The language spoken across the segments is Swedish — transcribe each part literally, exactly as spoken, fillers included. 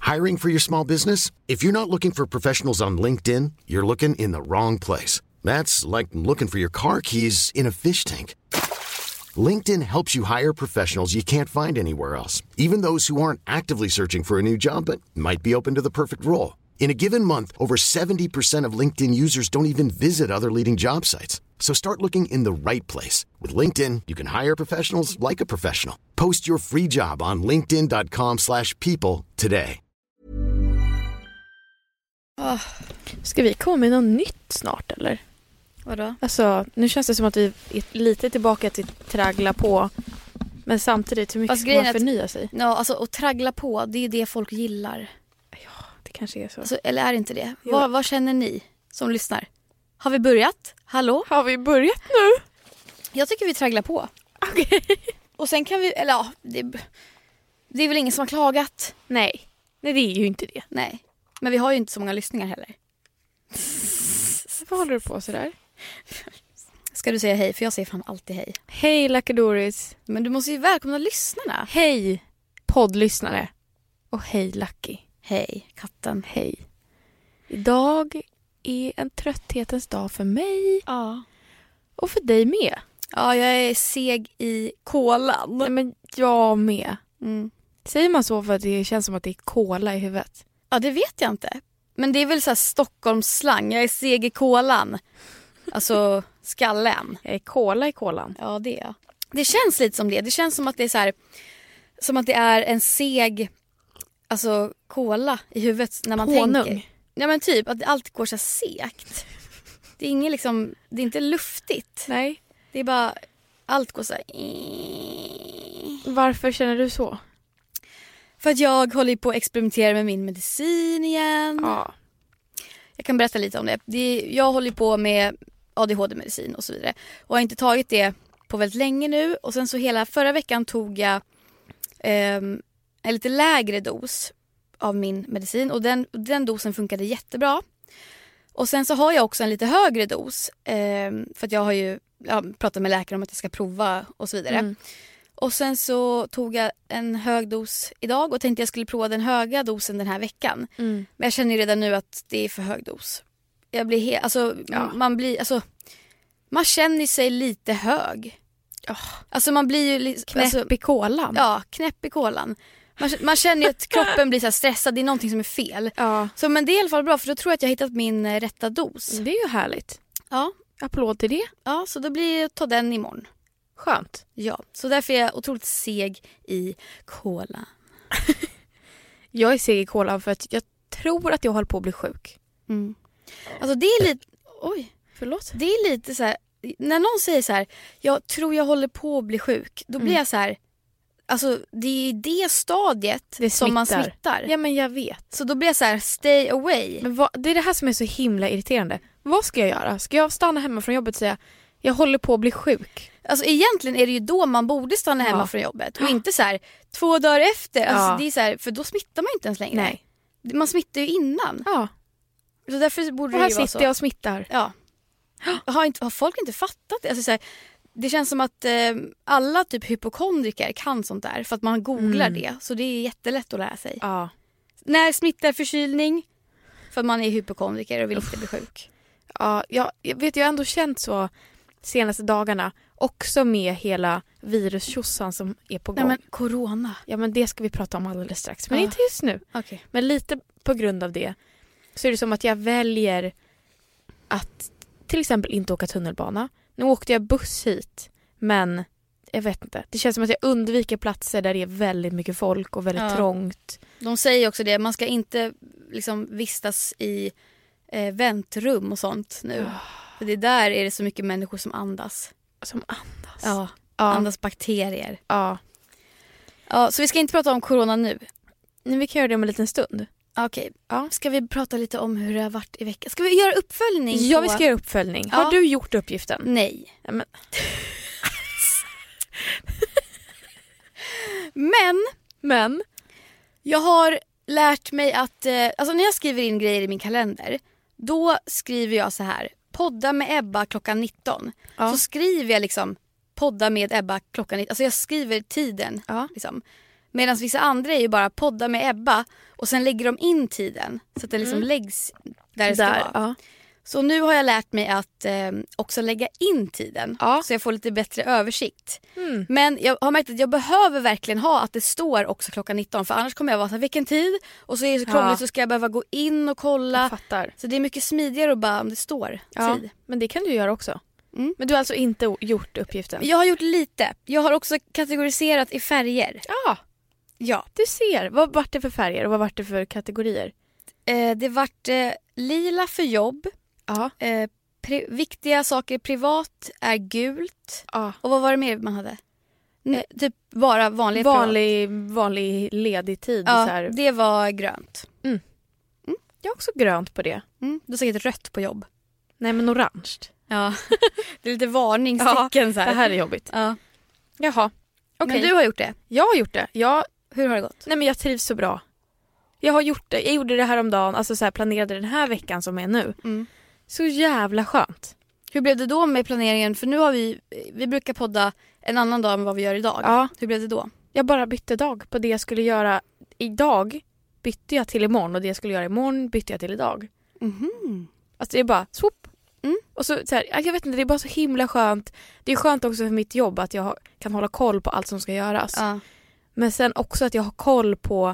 Hiring for your small business? If you're not looking for professionals on LinkedIn, you're looking in the wrong place. That's like looking for your car keys in a fish tank. LinkedIn helps you hire professionals you can't find anywhere else, even those who aren't actively searching for a new job but might be open to the perfect role. In a given month, over seventy percent of LinkedIn users don't even visit other leading job sites. So start looking in the right place. With LinkedIn, you can hire professionals like a professional. Post your free job on linkedin dot com slash people today. Oh. Ska vi komma med något nytt snart, eller? Vadå? Alltså, nu känns det som att vi är lite tillbaka till traggla på. Men samtidigt, hur mycket Fast ska man förnya sig? Ja, alltså att traggla på, det är det folk gillar. Ja, det kanske är så. Alltså, eller är det inte det? Vad, vad känner ni som lyssnar? Har vi börjat? Hallå? Har vi börjat nu? Jag tycker vi tragglar på. Okej. Okay. Och sen kan vi, eller ja, det, det är väl ingen som har klagat. Nej, nej det är ju inte det. Nej, men vi har ju inte så många lyssningar heller. Vad håller du på sådär? Ska du säga hej? För jag säger fan alltid hej. Hej Lucky. Men du måste ju välkomna lyssnarna. Hej poddlyssnare. Och hej Lucky. Hej katten. Hej. Idag är en trötthetens dag för mig. Ja. Och för dig med. Ja, jag är seg i kolan. Nej, men jag med. Mm. Säger man så för att det känns som att det är kola i huvudet? Ja, det vet jag inte. Men det är väl så här Stockholmsslang. Jag är seg i kolan. Alltså skallen. Jag är kola i kolan. Ja, det är. Det känns lite som det. Det känns som att det är så här, som att det är en seg, alltså kola i huvudet när man Honung. tänker. Ja, men typ att allt går så segt. Det är inget liksom, det är inte luftigt. Nej. Det är bara, allt går så här. Varför känner du så? För att jag håller på att experimentera med min medicin igen. Ja. Jag kan berätta lite om det. det är, jag håller på med A D H D-medicin och så vidare. Och har inte tagit det på väldigt länge nu. Och sen så hela förra veckan tog jag eh, en lite lägre dos av min medicin. Och den, den dosen funkade jättebra. Och sen så har jag också en lite högre dos. Eh, för att jag har ju jag pratat med läkaren om att jag ska prova och så vidare. Mm. Och sen så tog jag en hög dos idag och tänkte jag skulle prova den höga dosen den här veckan. Mm. Men jag känner ju redan nu att det är för hög dos. Jag blir helt, alltså, ja. man blir, alltså, man känner sig lite hög. Oh. Alltså man blir ju li- knäpp alltså, i kolan. Ja, knäpp i kolan. Man, man känner ju att kroppen blir så här stressad, det är någonting som är fel. Ja. Så men det är i alla fall bra, för då tror jag att jag har hittat min eh, rätta dos. Det är ju härligt. Ja. Applåd till det. Ja, så då blir jag ta den imorgon. Skönt. Ja, så därför är jag otroligt seg i kola. Jag är seg i kola för att jag tror att jag håller på att bli sjuk. Mm. Alltså det är lite, oj, förlåt. Det är lite så här, när någon säger så här, jag tror jag håller på att bli sjuk, då blir mm. jag så här, alltså det är det stadiet det som man smittar. Ja, men jag vet. Så då blir jag så här, stay away. Men vad, det är det här som är så himla irriterande. Vad ska jag göra? Ska jag stanna hemma från jobbet och säga, jag håller på att bli sjuk? Alltså egentligen är det ju då man borde stanna hemma ja. från jobbet. Och inte så här två dagar efter. Alltså, ja. det är så här, för då smittar man ju inte ens längre. Nej. Man smittar ju innan. Ja. Så därför borde och det här ju vara så. sitter jag och smittar. Ja. Har, inte, har folk inte fattat det? Alltså, så här, det känns som att eh, alla typ hypokondriker kan sånt där. För att man googlar mm. det. Så det är jättelätt att lära sig. Ja. När smittar förkylning? För att man är hypokondriker och vill inte bli sjuk. Ja, jag, jag vet jag har ändå känt så senaste dagarna. Också med hela virustjossan som är på gång. Nej, men corona. Ja, men det ska vi prata om alldeles strax. Men ja. inte just nu. Okay. Men lite på grund av det så är det som att jag väljer att till exempel inte åka tunnelbana. Nu åkte jag buss hit, men jag vet inte. Det känns som att jag undviker platser där det är väldigt mycket folk och väldigt ja. trångt. De säger också det, man ska inte liksom vistas i eh, väntrum och sånt nu. Oh. För det där är det så mycket människor som andas. Som andas? Ja, ja. andas bakterier. Ja. Ja, så vi ska inte prata om corona nu. Men vi kan göra det om en liten stund. Okej, okay. ja. Ska vi prata lite om hur det har varit i veckan? Ska vi göra uppföljning? Ja, på... vi ska göra uppföljning. Ja. Har du gjort uppgiften? Nej. Ja, men... men, men, jag har lärt mig att, eh, alltså när jag skriver in grejer i min kalender, då skriver jag så här, podda med Ebba klockan nitton. Ja. Så skriver jag liksom, podda med Ebba klockan nitton. Alltså jag skriver tiden. Ja. Liksom. Medan vissa andra är ju bara podda med Ebba och sen lägger de in tiden så att det liksom Mm. läggs där det ska Där, vara. ja. Så nu har jag lärt mig att eh, också lägga in tiden Ja. så jag får lite bättre översikt. Mm. Men jag har märkt att jag behöver verkligen ha att det står också klockan nitton för annars kommer jag vara så här, vilken tid? Och så är det så krångligt Ja. så ska jag behöva gå in och kolla. Jag fattar. Så det är mycket smidigare att bara om det står Ja, tid. men det kan du göra också. Mm. Men du har alltså inte o- gjort uppgiften? Jag har gjort lite. Jag har också kategoriserat i färger. Ja, Ja. du ser. Vad vart det för färger och vad vart det för kategorier? Eh, det vart eh, lila för jobb. Ja. Eh, pri- viktiga saker privat är gult. ja. Och vad var det mer man hade? N- typ bara vanlig Vanlig, vanlig ledig tid. privat. Så Ja, här. det var grönt. Jag har också grönt på det. Mm. Du har säkert rött på jobb. Nej, men orange. Ja. Det är lite varningstecken så här. Det här är jobbigt. Ja. Jaha. Okej. Men du har gjort det. Jag har gjort det. Jag, Hur har det gått? nej, men jag trivs så bra. Jag har gjort det. Jag gjorde det här om dagen. Alltså så här, planerade den här veckan som är nu. Mm. Så jävla skönt. Hur blev det då med planeringen? För nu har vi, vi brukar podda en annan dag än vad vi gör idag. Ja. Hur blev det då? Jag bara bytte dag på det jag skulle göra idag. Bytte jag till imorgon och det jag skulle göra imorgon bytte jag till idag. Mhm. Alltså det är bara swoop. Mm. Och så, så här, jag vet inte, det är bara så himla skönt. Det är skönt också för mitt jobb att jag har- kan hålla koll på allt som ska göras. Ja. Men sen också att jag har koll på...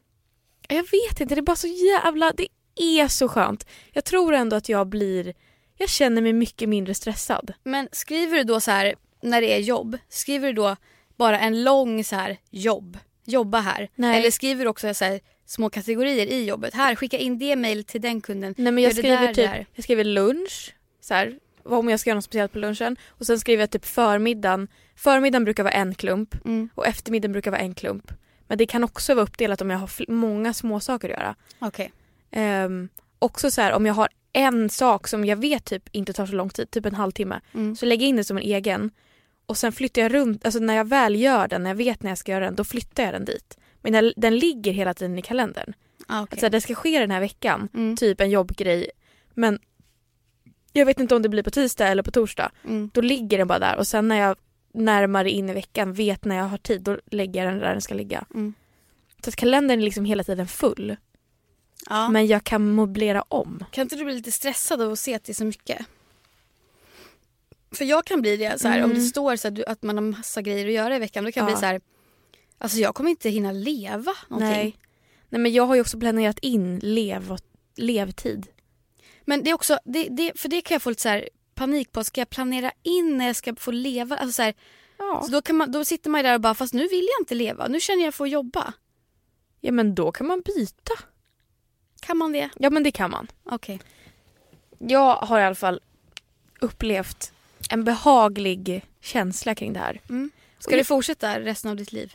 Jag vet inte, det är bara så jävla... Det är så skönt. Jag tror ändå att jag blir... Jag känner mig mycket mindre stressad. Men skriver du då så här när det är jobb? Skriver du då bara en lång så här jobb? Jobba här? Nej. Eller skriver du också så här små kategorier i jobbet? Här, skicka in det mejl till den kunden. Nej, men jag Gör det skriver där, typ... där. Jag skriver lunch. Så här, om jag ska göra något speciellt på lunchen. Och sen skriver jag typ förmiddagen. Förmiddagen brukar vara en klump. Mm. Och eftermiddagen brukar vara en klump. Men det kan också vara uppdelat om jag har fl- många små saker att göra. Okej. Ehm, också så här, om jag har en sak som jag vet typ inte tar så lång tid, typ en halvtimme, Mm. så lägger jag in det som en egen och sen flyttar jag runt, alltså när jag väl gör den, när jag vet när jag ska göra den, då flyttar jag den dit. Men när, den ligger hela tiden i kalendern. Ah, okej. Alltså det ska ske den här veckan, Mm. typ en jobbgrej, men jag vet inte om det blir på tisdag eller på torsdag. Mm. Då ligger den bara där och sen när jag närmare in i veckan vet när jag har tid, då lägger jag den där den ska ligga. Mm. Så att kalendern är liksom hela tiden full. Ja. Men jag kan möblera om. Kan inte du bli lite stressad av att se att det är så mycket? För jag kan bli det så här, Mm. om det står så här, du- att man har massa grejer att göra i veckan, då kan jag Ja. bli så här, alltså jag kommer inte hinna leva någonting. Nej. Nej, men jag har ju också planerat in lev och levtid. Men det är också, det, det, för det kan jag få lite så här panik på, ska jag planera in när jag ska få leva? Alltså så här, Ja. så då, kan man, då sitter man ju där och bara, fast nu vill jag inte leva, nu känner jag för att jobba. Ja, men då kan man byta. Kan man det? Ja, men det kan man. Okej. Jag har i alla fall upplevt en behaglig känsla kring det här. Mm. Ska Och- du fortsätta resten av ditt liv?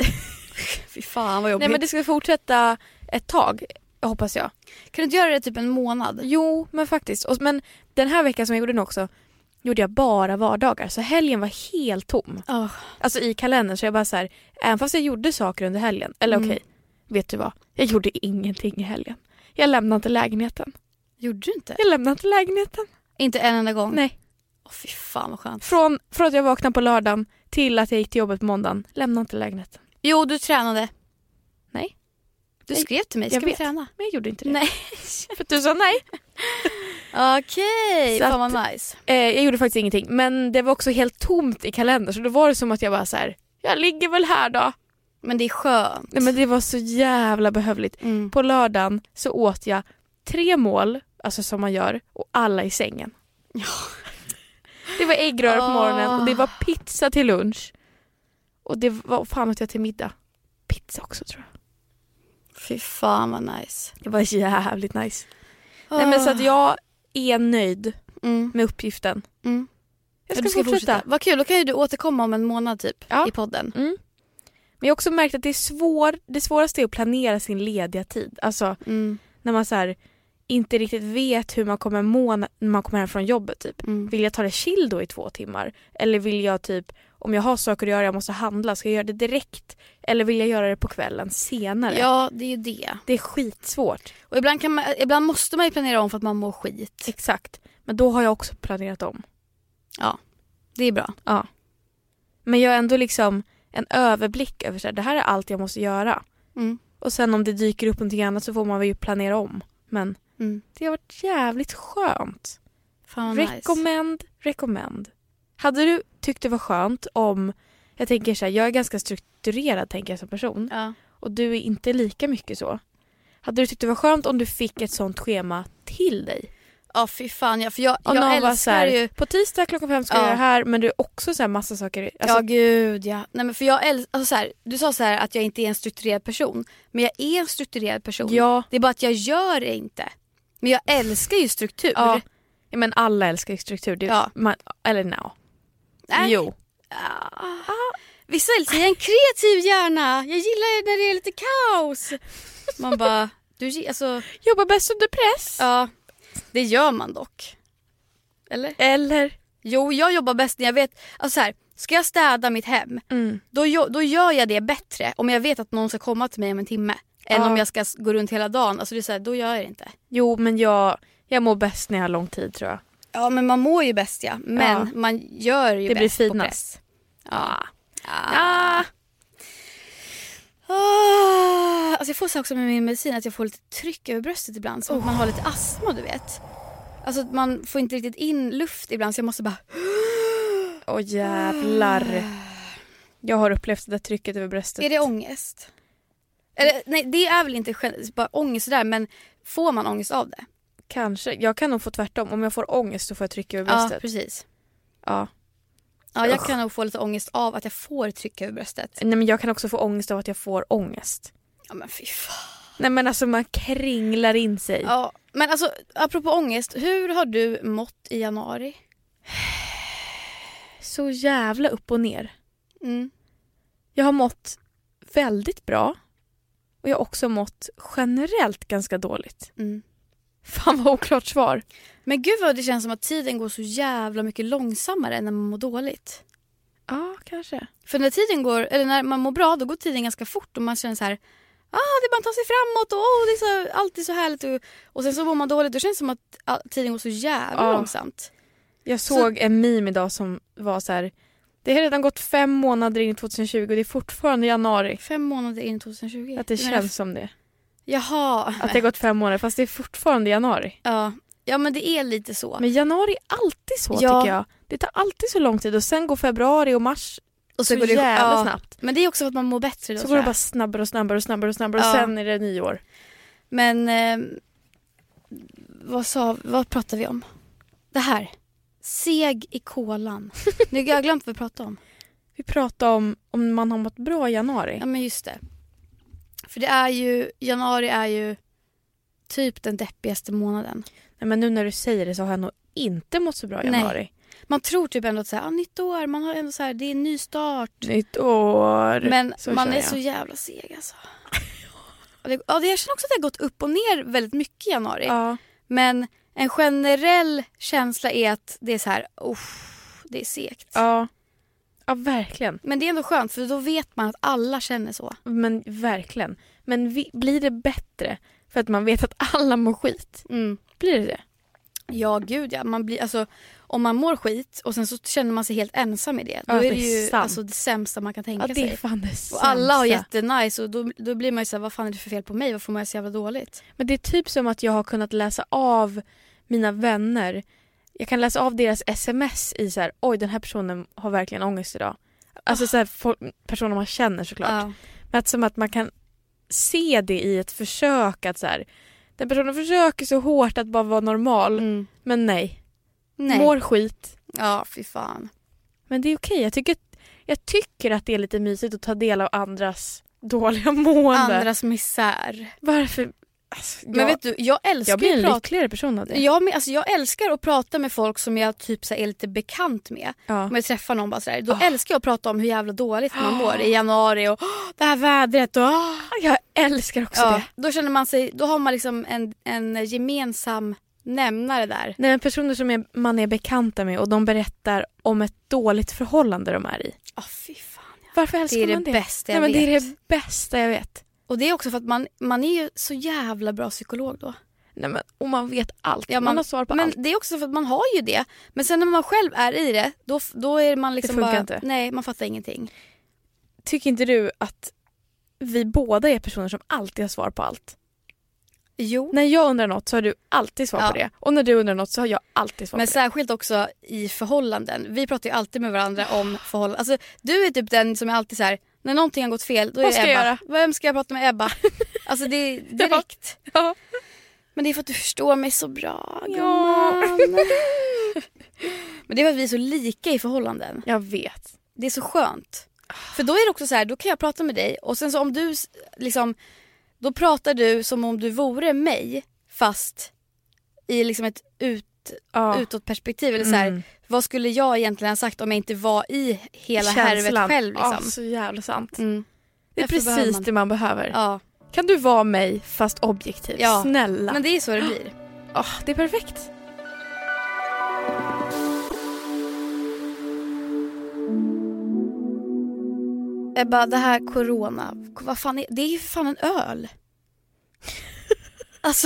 Fy fan vad jobbigt. Nej, men det ska fortsätta ett tag, hoppas jag. Kan du inte göra det typ en månad? Jo, men faktiskt. Och, men den här veckan som jag gjorde nu också, gjorde jag bara vardagar. Så helgen var helt tom. Oh. Alltså i kalendern, så jag bara så här, även fast jag gjorde saker under helgen. Eller Mm. okej, vet du vad? Jag gjorde ingenting i helgen. Jag lämnade inte lägenheten. Gjorde du inte? Jag lämnade inte lägenheten. Inte en enda gång? Nej. Åh fy fan vad skönt. Från, från att jag vaknade på lördagen till att jag gick till jobbet på måndagen. Lämnade inte lägenheten. Jo, du tränade. Nej. Du Nej, skrev till mig, jag ska vi vet. träna? Men jag gjorde inte det. Nej. För att du sa nej. Okej, Så fan att- vad nice. Eh, jag gjorde faktiskt ingenting. Men det var också helt tomt i kalendern. Så då var det som att jag bara så här, jag ligger väl här då. Men det är skönt. Nej, men det var så jävla behövligt. Mm. På lördagen så åt jag tre mål, alltså som man gör, och alla i sängen. Ja. Det var äggröra på Åh. morgonen och det var pizza till lunch. Och det var fan åt jag till middag. Pizza också tror jag. Fy fan vad nice. Det var jävligt nice. Nej, men så att jag är nöjd Mm. med uppgiften. Mm. Jag Ja, ska, du fortsätta. Vad kul, då kan ju du återkomma om en månad typ Ja. i podden. Mm. Men jag har också märkt att det är svår, det svåraste är att planera sin lediga tid. Alltså Mm. när man så här, inte riktigt vet hur man kommer må när man kommer hem från jobbet typ. Mm. Vill jag ta det chill då i två timmar? Eller vill jag typ, om jag har saker att göra, jag måste handla, ska jag göra det direkt? Eller vill jag göra det på kvällen senare? Ja, det är ju det. Det är skitsvårt. Och ibland, kan man, ibland måste man ju planera om för att man mår skit. Exakt. Men då har jag också planerat om. Ja, det är bra. Ja. Men jag har ändå liksom en överblick över så här, det här är allt jag måste göra. Mm. Och sen om det dyker upp någonting annat så får man väl ju planera om. Men Mm. det har varit jävligt skönt. Fan vad nice. Rekommend, rekommend. Hade du tyckt det var skönt om, jag tänker så här, jag är ganska strukturerad tänker jag som person. Ja. Och du är inte lika mycket så. Hade du tyckt det var skönt om du fick ett sånt schema till dig? Ja, fy fan. Ja, för jag, Och jag någon älskar var så här, ju... på tisdag klockan fem ska Ja. jag göra det här, men det är också så här massa saker. Alltså, ja, gud ja. Nej, men för jag äl... alltså, så här, du sa så här att jag inte är en strukturerad person. Men jag är en strukturerad person. ja, Det är bara att jag gör det inte. Men jag älskar ju struktur. ja. Ja, men alla älskar ju struktur. Det, Ja. man, eller no. Nej. Jo. Ah. Vissa älskar jag är en kreativ hjärna. Jag gillar när det är lite kaos. Man bara, du gi- alltså, Jobbar bäst under press. ja, det gör man dock. Eller? Eller? Jo, jag jobbar bäst när jag vet, alltså så här, ska jag städa mitt hem, Mm. då, jo- då gör jag det bättre om jag vet att någon ska komma till mig om en timme. Än Ja. om jag ska s- gå runt hela dagen. Alltså det är så här, då gör jag det inte. Jo, men jag, jag mår bäst när jag har lång tid tror jag. Ja, men man mår ju bäst ja. Men Ja. man gör ju Det blir bäst på finast. press. Ja. Ah. Ah, alltså jag får så också med min medicin att jag får lite tryck över bröstet ibland. Som att man har lite astma, du vet. Alltså man får inte riktigt in luft ibland så jag måste bara... Åh jävlar. Jag har upplevt det där trycket över bröstet. Är det ångest? Eller, nej, det är väl inte gen- bara ångest sådär, men får man ångest av det? Kanske. Jag kan nog få tvärtom. Om jag får ångest så får jag tryck över Ja, bröstet. precis. Ja. Ja, jag Usch. kan nog få lite ångest av att jag får tryck över bröstet. Nej, men jag kan också få ångest av att jag får ångest. Ja, men fy fan. Nej, men alltså man kringlar in sig. Ja, men alltså apropå ångest, hur har du mått i januari? Så jävla upp och ner. Mm. Jag har mått väldigt bra. Och jag har också mått generellt ganska dåligt. Mm. Fan vad oklart svar. Men gud vad det känns som att tiden går så jävla mycket långsammare än när man mår dåligt. Ja, kanske. För när tiden går, eller när man mår bra, då går tiden ganska fort och man känner så här, ah, det är bara att ta sig framåt och oh, det är så, alltid så härligt. Och, och sen så mår man dåligt, då känns det som att all, tiden går så jävla Ja. långsamt. Jag såg en meme idag som var så här: det har redan gått fem månader in i tjugo tjugo och det är fortfarande januari. Fem månader in i tjugo tjugo. Att det Men känns som det. Jaha. Att det har gått fem månader fast det är fortfarande januari. Ja. Ja, men det är lite så. Men januari är alltid så Ja. tycker jag. Det tar alltid så lång tid och sen går februari och mars och så går det jävla ja. snabbt. Men det är också för att man mår bättre då. Så tror går det jag. bara snabbare och snabbare och snabbare och snabbare Ja. och sen är det nyår. Men eh, vad sa vad pratar vi om? Det här. Seg i kolan. Nu har jag glömt vad vi pratade om. Vi pratar om om man har mått bra i januari. Ja, men just det. För det är ju, januari är ju typ den deppigaste månaden. Nej, men nu när du säger det så har jag nog inte mått så bra i Nej. januari. Man tror typ ändå att så här, ah, nytt år, man har ändå så här, det är en ny start. Nytt år. Men så man kör är jag. så jävla seg alltså. Ja, det, ja, det, jag känner också att det har gått upp och ner väldigt mycket i januari. Ja. Men en generell känsla är att det är så här, uff, det är segt. Ja. Ja, verkligen. Men det är ändå skönt för då vet man att alla känner så. Men verkligen. Men vi, blir det bättre för att man vet att alla mår skit? Mm. Blir det det? Ja, gud ja. Man blir, alltså, om man mår skit och sen så känner man sig helt ensam i det. Då Ja, är det det är ju sant. alltså, det sämsta man kan tänka Ja, det är sig. fan det sämsta. Och alla har jättenice och då, då blir man ju såhär, vad fan är det för fel på mig? Varför mår jag så jävla dåligt? Men det är typ som att jag har kunnat läsa av mina vänner. Jag kan läsa av deras sms i så här: oj, den här personen har verkligen ångest idag. Alltså så här, folk, personer man känner såklart. Ja. Men att som att man kan se det i ett försök att så här, den personen försöker så hårt att bara vara normal. Mm. Men nej. Nej. Mår skit. Ja, fy fan. Men det är okej. Jag tycker, jag tycker att det är lite mysigt att ta del av andras dåliga mående. Andras misär. Varför? Alltså, Men jag, vet du, jag älskar jag blir ju en prata. lyckligare person av det. Jag, med, alltså, jag älskar att prata med folk som jag typ så här, är lite bekant med. Ja. Om jag träffar någon bara sådär, då Oh. älskar jag att prata om hur jävla dåligt man mår i januari och oh, det här vädret och oh. Jag älskar också Ja, det. då känner man sig, då har man liksom en, en gemensam nämnare där. Nej, men personer som är, man är bekanta med och de berättar om ett dåligt förhållande de är i. Åh, fy fan. Ja. Varför älskar Det är det man det? bästa Nej, jag men vet. det är det bästa jag vet. Och det är också för att man, man är ju så jävla bra psykolog då. Nej, men, och man vet allt. Ja, man, man, har svar på men allt. det är också för att man har ju det. Men sen när man själv är i det, då, då är man liksom Det funkar bara, inte. nej, man fattar ingenting. tycker inte du att vi båda är personer som alltid har svar på allt? Jo. När jag undrar något så har du alltid svar Ja. på det. Och när du undrar något så har jag alltid svar Men på det. särskilt också i förhållanden. Vi pratar ju alltid med varandra om förhållanden. Alltså, du är typ den som är alltid så här, när någonting har gått fel, då är Vad det ska jag Ebba. göra? Vem ska jag prata med Ebba? Alltså det är direkt. Ja. Men det är för att du förstår mig så bra, Ja. gumman. Men det är för att vi är så lika i förhållanden. Jag vet. Det är så skönt. För då är det också så här, då kan jag prata med dig. Och sen så om du liksom, då pratar du som om du vore mig. Fast i liksom ett ut, Ja. utåtperspektiv. Eller så här, Mm. vad skulle jag egentligen ha sagt om jag inte var i hela härvet själv liksom. Ja, så jävla sant. Mm. Det är Därför behöver precis man- det man behöver. Ja, Kan du vara mig fast objektiv? Ja. Snälla. men det är så det blir. Åh, det är perfekt. Ebba, det här corona, vad fan är, det är ju för fan en öl. Alltså,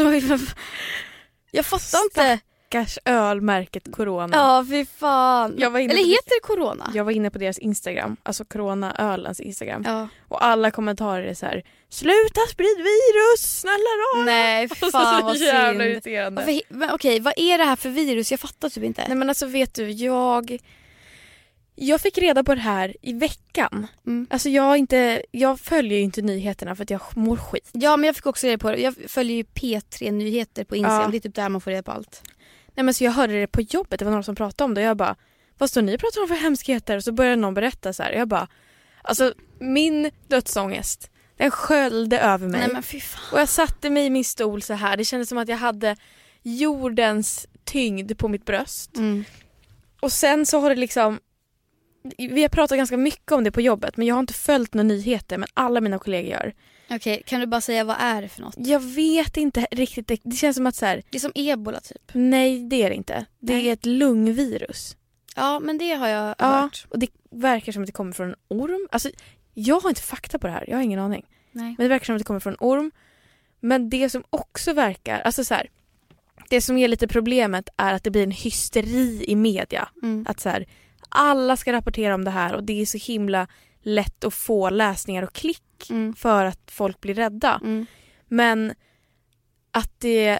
jag fattar inte. Stackars ölmärket Corona. Ja, fy fan. Jag var inne Eller på heter det corona? Jag var inne på deras Instagram, alltså Corona-ölens Instagram. Ja. Och alla kommentarer är så här: sluta sprid virus, snälla rara. Nej, fan vad så jävla synd. irriterande. Varför, men okej, vad är det här för virus? Jag fattar typ inte. Nej men alltså vet du, jag jag fick reda på det här i veckan. Mm. Alltså jag har inte jag följer ju inte nyheterna för att jag mår skit. Ja, men jag fick också reda på det. Jag följer ju P tre-nyheter på Instagram. Ja. Det är typ där man får reda på allt. Nej men så jag hörde det på jobbet, det var någon som pratade om det och jag bara, vad står ni och pratar om för hemskheter? Och så började någon berätta så här. Jag bara, alltså min dödsångest, den sköljde över mig. Nej men fy fan. Och jag satte mig i min stol så här. Det kändes som att jag hade jordens tyngd på mitt bröst. Mm. Och sen så har det liksom, vi har pratat ganska mycket om det på jobbet, men jag har inte följt några nyheter, men alla mina kollegor gör. Okej, kan du bara säga vad är det för något? Jag vet inte riktigt, det, det känns som att så här, Det är som ebola typ. nej det är det inte. Det Nej. är ett lungvirus. Ja, men det har jag Ja, hört. och det verkar som att det kommer från en orm. Alltså, jag har inte fakta på det här, jag har ingen aning. Nej. Men det verkar som att det kommer från en orm. Men det som också verkar, alltså så här, det som är lite problemet är att det blir en hysteri i media. Mm. Att så här, alla ska rapportera om det här och det är så himla lätt att få läsningar och klick Mm. för att folk blir rädda. Mm. Men att det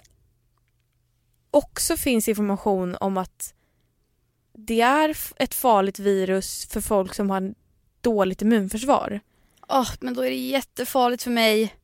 också finns information om att det är f- ett farligt virus för folk som har en dåligt immunförsvar. Åh, men då är det jättefarligt för mig.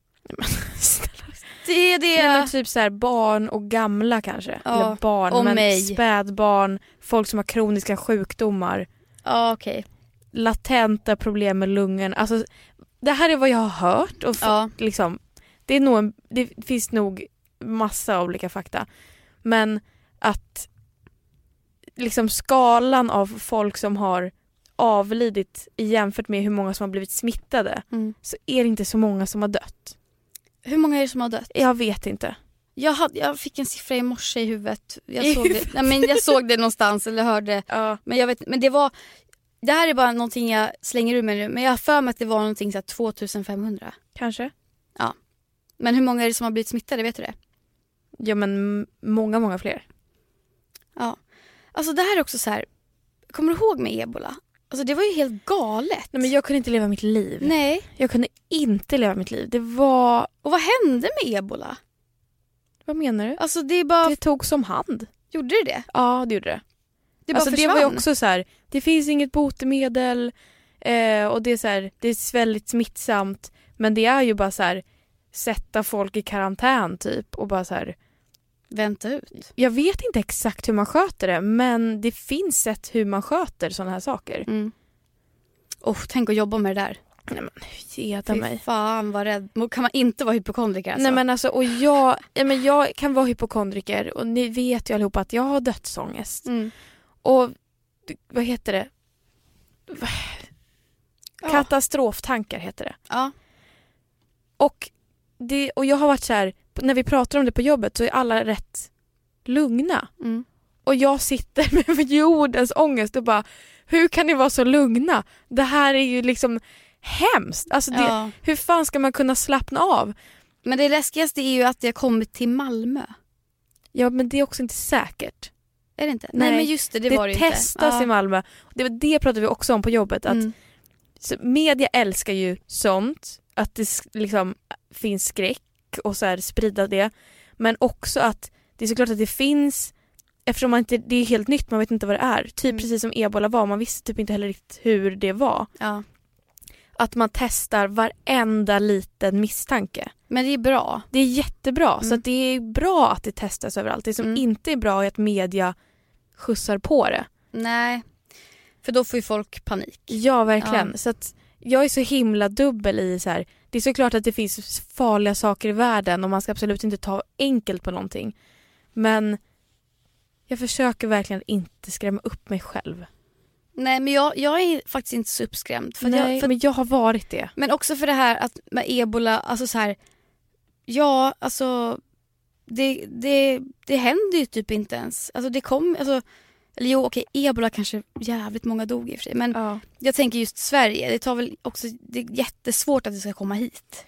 Det är det. Nej, men typ så här barn och gamla kanske. Ja, Eller barn, och men mig. spädbarn, folk som har kroniska sjukdomar, Ja, okej. latenta problem med lungen. Alltså, det här är vad jag har hört. Och f- Ja. liksom, det, är nog en, det finns nog massa olika fakta. Men att liksom skalan av folk som har avlidit jämfört med hur många som har blivit smittade, Mm. så är det inte så många som har dött. Hur många är det som har dött? Jag vet inte. Jag, hade, jag fick en siffra i morse i huvudet. Jag I såg det. huvudet? Nej, men jag såg det någonstans eller hörde. Ja. Men jag vet, men det var, det här är bara någonting jag slänger ur mig nu. Men jag har för mig att det var någonting så här tvåtusenfemhundra. Kanske. Men hur många är det som har blivit smittade, vet du det? Ja, men m- många, många fler. Ja. Alltså det här är också så här. Kommer du ihåg med ebola? Alltså det var ju helt galet. Nej, men jag kunde inte leva mitt liv. Nej. Jag kunde inte leva mitt liv. Det var... Och vad hände med ebola? Vad menar du? Alltså det är bara, Det tog som hand. gjorde det det? Ja, det gjorde det. Det bara Alltså det försvann. var ju också så här, det finns inget botemedel eh, och det är så här, det är väldigt smittsamt, men det är ju bara så här, sätta folk i karantän typ och bara så här, Vänta ut. jag vet inte exakt hur man sköter det, men det finns sätt hur man sköter sådana här saker. Mm. Oh, tänk att jobba med det där. Nej men geta Fy mig. fan vad rädd. Kan man inte vara hypokondriker alltså? Nej men alltså, och jag, ja, men jag kan vara hypokondriker och ni vet ju allihopa att jag har dödsångest. Mm. Och vad heter det? Ja. Katastroftankar heter det. Ja. Och, det, och jag har varit så här, när vi pratar om det på jobbet så är alla rätt lugna. Mm. Och jag sitter med jordens ångest och bara, hur kan ni vara så lugna? Det här är ju liksom hemskt. Alltså det, Ja. hur fan ska man kunna slappna av? Men det läskigaste är ju att det har kommit till Malmö. Ja, men det är också inte säkert. Är det inte? Nej, Nej, men just det, det, Det, var det ju testas inte. i Malmö. Det, det pratade vi också om på jobbet. Att Mm. Så media älskar ju sånt, att det liksom finns skräck och så här sprida det, men också att det är såklart att det finns, eftersom man inte, det är helt nytt, man vet inte vad det är. Typ mm. precis som ebola var, man visste typ inte heller riktigt hur det var. Ja. Att man testar varenda liten misstanke. Men det är bra. Det är jättebra, mm. så att det är bra att det testas överallt. Det som mm. inte är bra är att media skjutsar på det. Nej, för då får ju folk panik. Ja, verkligen. Ja. Så att jag är så himla dubbel i så här. Det är såklart att det finns farliga saker i världen och man ska absolut inte ta enkelt på någonting. Men jag försöker verkligen inte skrämma upp mig själv. Nej, men jag, jag är faktiskt inte så uppskrämd. För Nej, jag, för, men jag har varit det. Men också för det här att med ebola, alltså så här, ja, alltså det, det, det händer ju typ inte ens. Alltså det kom, alltså, eller jo, okej, ebola kanske jävligt många dog i och för sig. Men ja. Jag tänker just Sverige, det tar väl också, det är jättesvårt att det ska komma hit.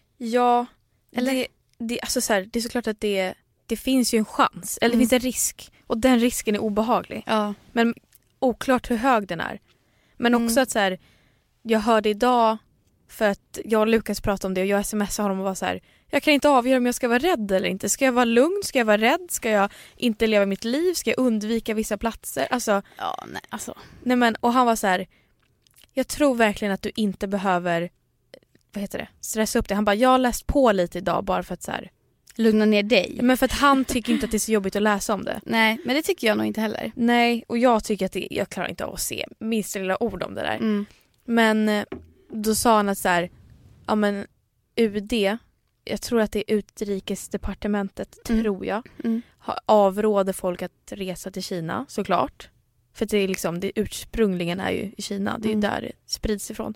Ja, eller det, det, alltså så här, det är såklart att det, det finns ju en chans. Eller mm. det finns en risk. Och den risken är obehaglig. Ja. Men oklart hur hög den är. Men också mm. att så här, jag hörde idag, för att jag och Lukas pratade om det och jag smsade honom och var så här: jag kan inte avgöra om jag ska vara rädd eller inte. Ska jag vara lugn? Ska jag vara rädd? Ska jag inte leva mitt liv? Ska jag undvika vissa platser? Alltså, ja, nej, alltså. Nej men, och han var så här: jag tror verkligen att du inte behöver, vad heter det, stressa upp det. Han bara, jag har läst på lite idag bara för att så här, lugna ner dig. men för att han tycker inte att det är så jobbigt att läsa om det. Nej, men det tycker jag nog inte heller. Nej, och jag tycker att det, jag klarar inte av att se minst lilla ord om det där. Mm. Men då sa han att så här, ja men U D, jag tror att det är Utrikesdepartementet, mm. tror jag, mm. avråder folk att resa till Kina, såklart. För det är liksom, det ursprungligen är ju i Kina, det är mm. där det sprids ifrån.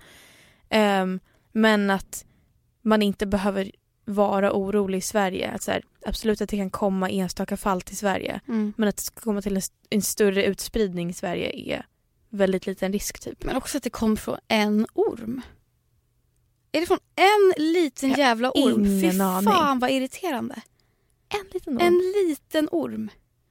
Um, men att man inte behöver vara orolig i Sverige. Att så här, absolut att det kan komma enstaka fall till Sverige. Mm. Men att det ska komma till en, en större utspridning i Sverige är väldigt liten risk typ. Men också att det kom från en orm. Är det från en liten Jag jävla orm? Ingen Fy aning. fan vad irriterande. En liten orm. En liten orm.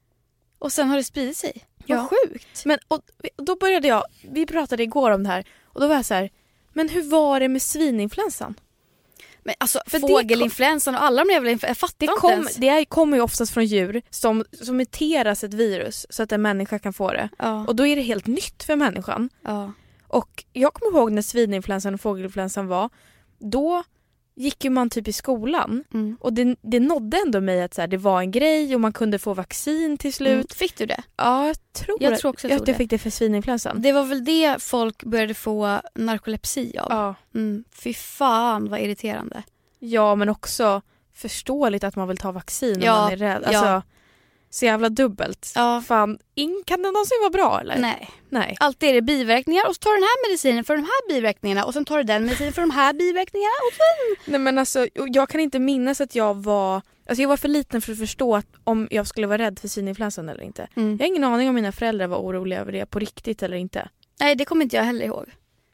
Och sen har det spridit sig. Vad Ja. sjukt. Men och, då började jag, vi pratade igår om det här. Och då var jag så här, men hur var det med svininfluensan? Men alltså För fågelinfluensan och alla de jävla influensan, jag fattar Det, inte kom, ens. det kommer ju oftast från djur som, som muteras ett virus så att en människa kan få det. Ja. Och då är det helt nytt för människan. Ja. Och jag kommer ihåg när svininfluensan och fågelinfluensan var, då gick ju man typ i skolan. Mm. Och det, det nådde ändå mig att så här, det var en grej och man kunde få vaccin till slut. Mm. Fick du det? Ja, jag tror, Jag tror också jag att tror jag fick det för svininfluensan. Det var väl det folk började få narkolepsi av. Ja. Mm. Fy fan vad irriterande. Ja, men också förståeligt att man vill ta vaccin Ja, om man är rädd. Alltså, ja. så jävla dubbelt. Ja. Fan, in, kan det någonsin vara bra eller? Nej. Nej. Alltid är det biverkningar och så tar du den här medicinen för de här biverkningarna och sen tar du den medicinen för de här biverkningarna och sen... Nej men alltså, jag kan inte minnas att jag var, alltså jag var för liten för att förstå att om jag skulle vara rädd för svininfluensan eller inte. Mm. Jag har ingen aning om mina föräldrar var oroliga över det på riktigt eller inte. Nej, det kommer inte jag heller ihåg.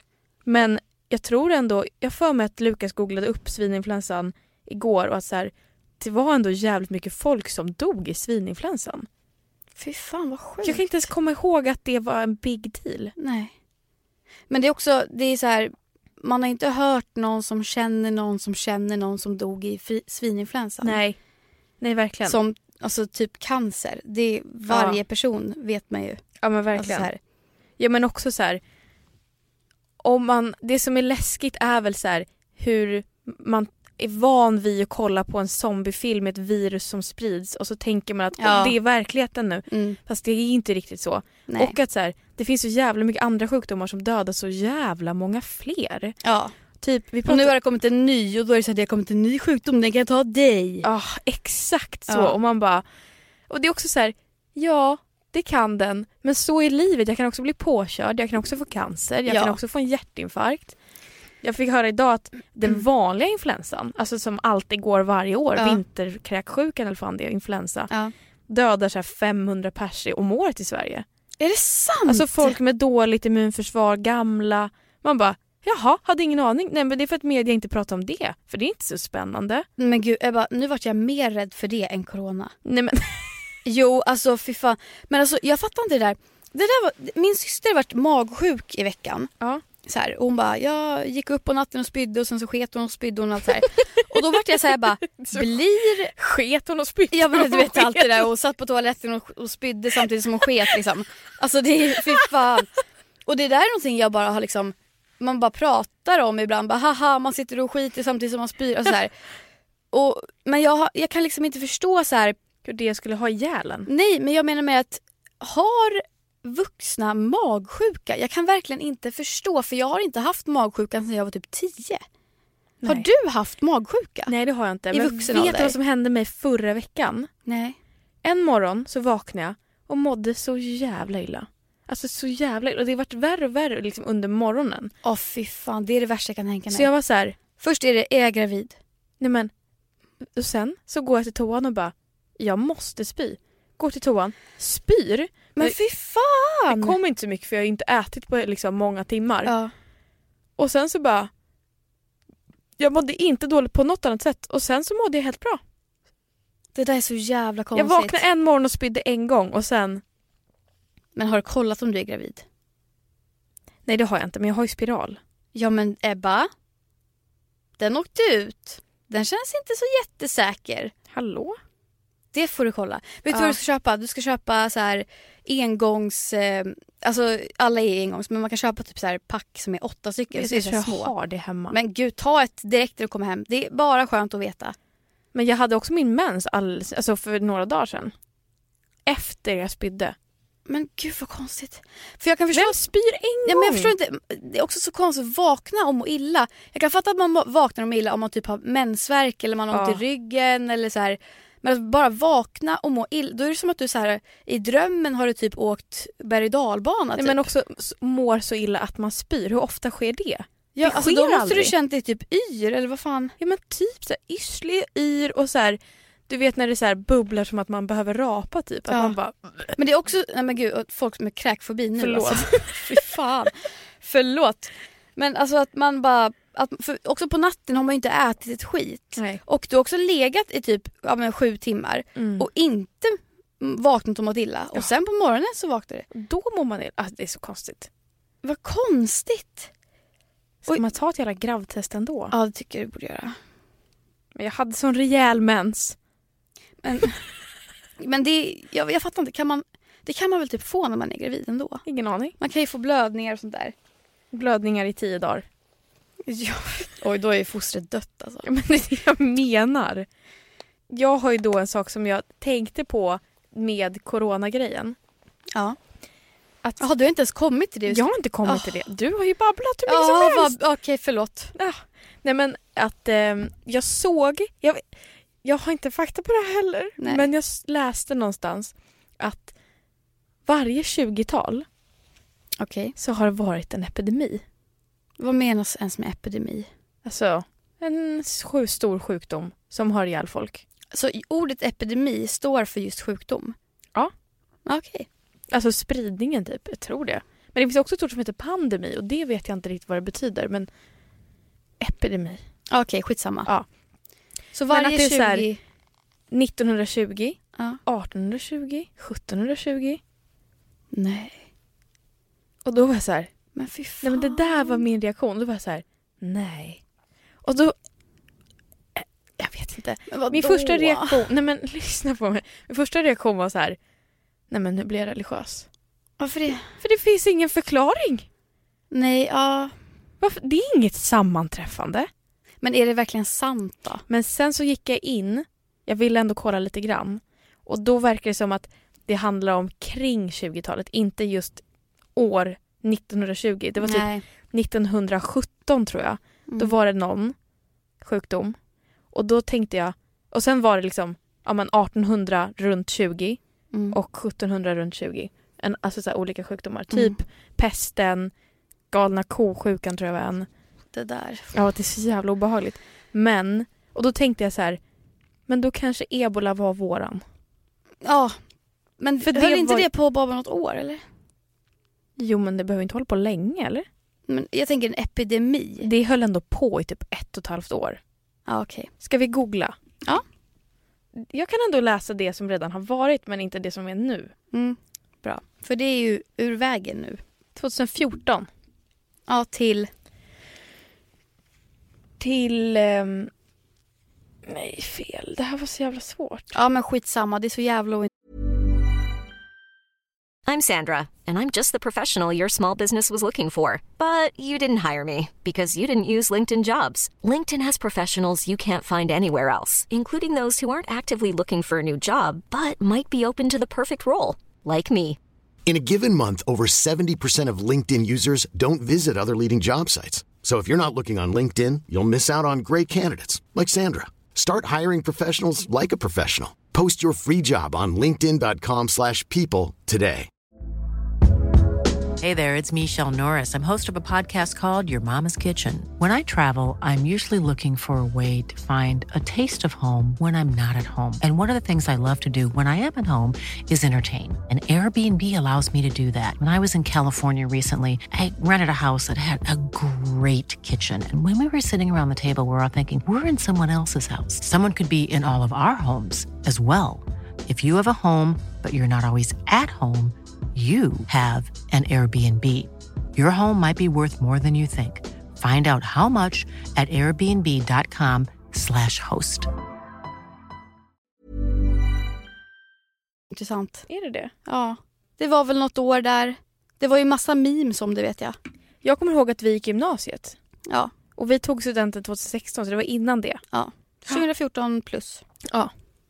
Men jag tror ändå, jag för mig att Lukas googlade upp svininfluensan igår och att så här, det var ändå jävligt mycket folk som dog i svininfluensan. Fy fan vad sjukt. Jag kan inte ens komma ihåg att det var en big deal. Nej. Men det är också, det är så här, man har inte hört någon som känner någon som känner någon som dog i fri, svininfluensan. Nej. Nej, verkligen. Som, alltså typ cancer. Det är varje Ja. person vet man ju. Ja men Alltså, verkligen. så här. Ja men också så här, om man, det som är läskigt är väl så här hur man är van vid att kolla på en zombiefilm med ett virus som sprids och så tänker man att Ja. oh, det är verkligheten nu. Mm. Fast det är inte riktigt så. Nej. Och att så här, det finns så jävla mycket andra sjukdomar som dödar så jävla många fler. Ja. Typ, vi Och pratar... nu har det kommit en ny och då är det så att det har kommit en ny sjukdom, den kan ta dig. Ja, exakt så. Ja. Och man bara, och det är också så här, ja, det kan den. Men så är livet. Jag kan också bli påkörd, jag kan också få cancer, jag Ja. kan också få en hjärtinfarkt. Jag fick höra idag att den vanliga influensan, alltså som alltid går varje år, Ja. vinterkräksjukan eller fan det är influensa, Ja. dödar så här femhundra personer om året i Sverige. Är det sant? Alltså folk med dåligt immunförsvar, gamla. Man bara, jaha, hade ingen aning. Nej men det är för att media inte pratar om det. För det är inte så spännande. Men gud, jag bara, nu vart jag mer rädd för det än corona. Nej men, Jo, alltså fy fan. Men alltså jag fattar inte det där. Det där var, min syster har varit magsjuk i veckan. ja. så här, och hon bara, jag gick upp på natten och spydde och sen så sket hon och spydde hon och allt så här. Och då vart jag så här bara, blir... Sket hon och spydde? Ja men du vet allt det där och satt på toaletten och, och spydde samtidigt som hon sket liksom. Alltså det är, fy fan. Och det där är någonting jag bara har liksom, man bara pratar om ibland, bara haha man sitter och skiter samtidigt som man spyr och så här. Och, men jag, jag kan liksom inte förstå så här. Hur det skulle ha ihjälen. Nej, men jag menar med att har vuxna magsjuka? Jag kan verkligen inte förstå, för jag har inte haft magsjukan sedan jag var typ tio. Nej. Har du haft magsjuka? Nej, det har jag inte. I men vet du vad som hände mig förra veckan? Nej. En morgon så vaknade jag och mådde så jävla illa. Alltså så jävla illa. Och det har varit värre och värre liksom under morgonen. Åh fy fan, det är det värsta jag kan tänka mig. Så jag var så här. Först är det, är jag gravid? Nej men. Och sen så går jag till toan och bara, jag måste spy. Går till toan, spyr. Men fy fan! Det kommer inte så mycket för jag har inte ätit på liksom många timmar. Ja. Och sen så bara, jag mådde inte dåligt på något annat sätt. Och sen så mådde jag helt bra. Det där är så jävla konstigt. Jag vaknade en morgon och spydde en gång och sen... Men har du kollat om du är gravid? Nej, det har jag inte, men jag har ju spiral. Ja men Ebba, den åkte ut. Den känns inte så jättesäker. Hallå? Det får du kolla. Vet du Ja. vad du ska köpa? Du ska köpa så här engångs... Eh, alltså alla är engångs, men man kan köpa typ så här pack som är åtta stycken. Jag, så är det jag, så här jag små. har det hemma. Men gud, ta ett direkt när du kommer hem. Det är bara skönt att veta. Men jag hade också min mens all, alltså för några dagar sedan. Efter jag spydde. Men gud vad konstigt. För jag kan förstå... Vem spyr en Ja, gång? men jag förstår inte. Det är också så konstigt att vakna och må illa. Jag kan fatta att man vaknar och må illa om man typ har mensvärk eller man har Ja. ont i ryggen eller så här. Men att bara vakna och må illa, då är det som att du så här i drömmen har du typ åkt berg- och dalbana Nej, typ. men också s- mår så illa att man spyr. Hur ofta sker det? ja, det alltså, sker då måste aldrig. du känt dig typ yr eller vad fan. Ja, men typ så här yrslig, yr och så här. Du vet när det så här bubblar som att man behöver rapa typ. Att Ja. man bara... Men det är också, nej men gud, folk med kräkfobi nu. Förlåt. Alltså. Fy fan. Förlåt. Men alltså att man bara, att, för också på natten har man ju inte ätit ett skit. Nej. Och du har också legat i typ ja, men sju timmar Mm. och inte vaknat och mått illa. Ja. Och sen på morgonen så vaknar det. Då mår man illa. Alltså, det är så konstigt. Vad konstigt. Ska Oj. man ta ett jävla gravtest ändå? Ja, det tycker jag du borde göra. Men jag hade sån rejäl mens. Men, men det, jag, jag fattar inte, kan man, det kan man väl typ få när man är gravid ändå? Ingen aning. Man kan ju få blödningar och sånt där. Blödningar i tio dagar. Ja. Oj, då är ju fostret dött alltså. Ja, men det är det jag menar. Jag har ju då en sak som jag tänkte på med coronagrejen. Ja. Att Jaha, du har inte ens kommit till det. jag har inte kommit Oh. till det. Du har ju babblat hur mycket Ja, som helst. vad- okej, förlåt. Ja. Nej, men att eh, jag såg... Jag, jag har inte fakta på det här heller. Nej. Men jag s- läste någonstans att varje tjugotal Okej. så har det varit en epidemi. Vad menas ens med epidemi? Alltså en sju stor sjukdom som har ihjäl folk. Så ordet epidemi står för just sjukdom? Ja. Okej. Alltså spridningen typ, jag tror det. Men det finns också ett ord som heter pandemi och det vet jag inte riktigt vad det betyder. Men epidemi. Okej, skitsamma. Ja. Så Men varje att det är så här- tjugo... nittonhundratjugo, Ja. artonhundratjugo, sjuttonhundratjugo. Nej. Och då var jag så här, Men fy fan. nej men det där var min reaktion. Då var jag så här, nej. Och då, eh, jag vet inte. Men vadå? Min första reaktion, nej men lyssna på mig. Min första reaktion var så här, nej men nu blir jag religiös. Varför det? För det finns ingen förklaring. Nej, ja. Varför? Det är inget sammanträffande. Men är det verkligen sant då? Men sen så gick jag in, jag ville ändå kolla lite grann. Och då verkar det som att det handlar om kring tjugotalet, inte just år nittonhundratjugo. Det var typ Nej. nittonhundrasjutton tror jag. Mm. Då var det någon sjukdom. Och då tänkte jag, och sen var det liksom ja, men artonhundra runt tjugo Mm. och sjuttonhundra runt tjugo. En, alltså så här olika sjukdomar. Mm. Typ pesten, galna kosjukan tror jag var en. Det där. Ja, det är så jävla obehagligt. Men, och då tänkte jag så här, men då kanske ebola var våran. Ja. Men För för det höll inte var- det på bara något år eller? Jo, men det behöver inte hålla på länge, eller? Men jag tänker en epidemi. Det höll ändå på i typ ett och ett halvt år. Ja, okej. Ska vi googla? Ja. Jag kan ändå läsa det som redan har varit, men inte det som är nu. Mm. Bra. För det är ju ur vägen nu. tjugohundrafjorton. Ja, till... Till... Um... Nej, fel. Det här var så jävla svårt. Ja, men skitsamma. Det är så jävla... o- I'm Sandra, and I'm just the professional your small business was looking for. But you didn't hire me because you didn't use LinkedIn Jobs. LinkedIn has professionals you can't find anywhere else, including those who aren't actively looking for a new job, but might be open to the perfect role, like me. In a given month, over seventy percent of LinkedIn users don't visit other leading job sites. So if you're not looking on LinkedIn, you'll miss out on great candidates like Sandra. Start hiring professionals like a professional. Post your free job on linkedin dot com slash people today. Hey there, it's Michelle Norris. I'm host of a podcast called Your Mama's Kitchen. When I travel, I'm usually looking for a way to find a taste of home when I'm not at home. And one of the things I love to do when I am at home is entertain. And Airbnb allows me to do that. When I was in California recently, I rented a house that had a great kitchen. And when we were sitting around the table, we were all thinking, we're in someone else's house. Someone could be in all of our homes as well. If you have a home, but you're not always at home, you have an Airbnb. Your home might be worth more than you think. Find out how much at airbnb dot com slash host. Intressant. Är det det? Ja. Det var väl något år där. Det var ju massa memes om det, vet jag. Jag kommer ihåg att vi gick i gymnasiet. Ja. Och vi tog studenten tjugohundrasexton, så det var innan det. Ja. tjugohundrafjorton plus. Ja.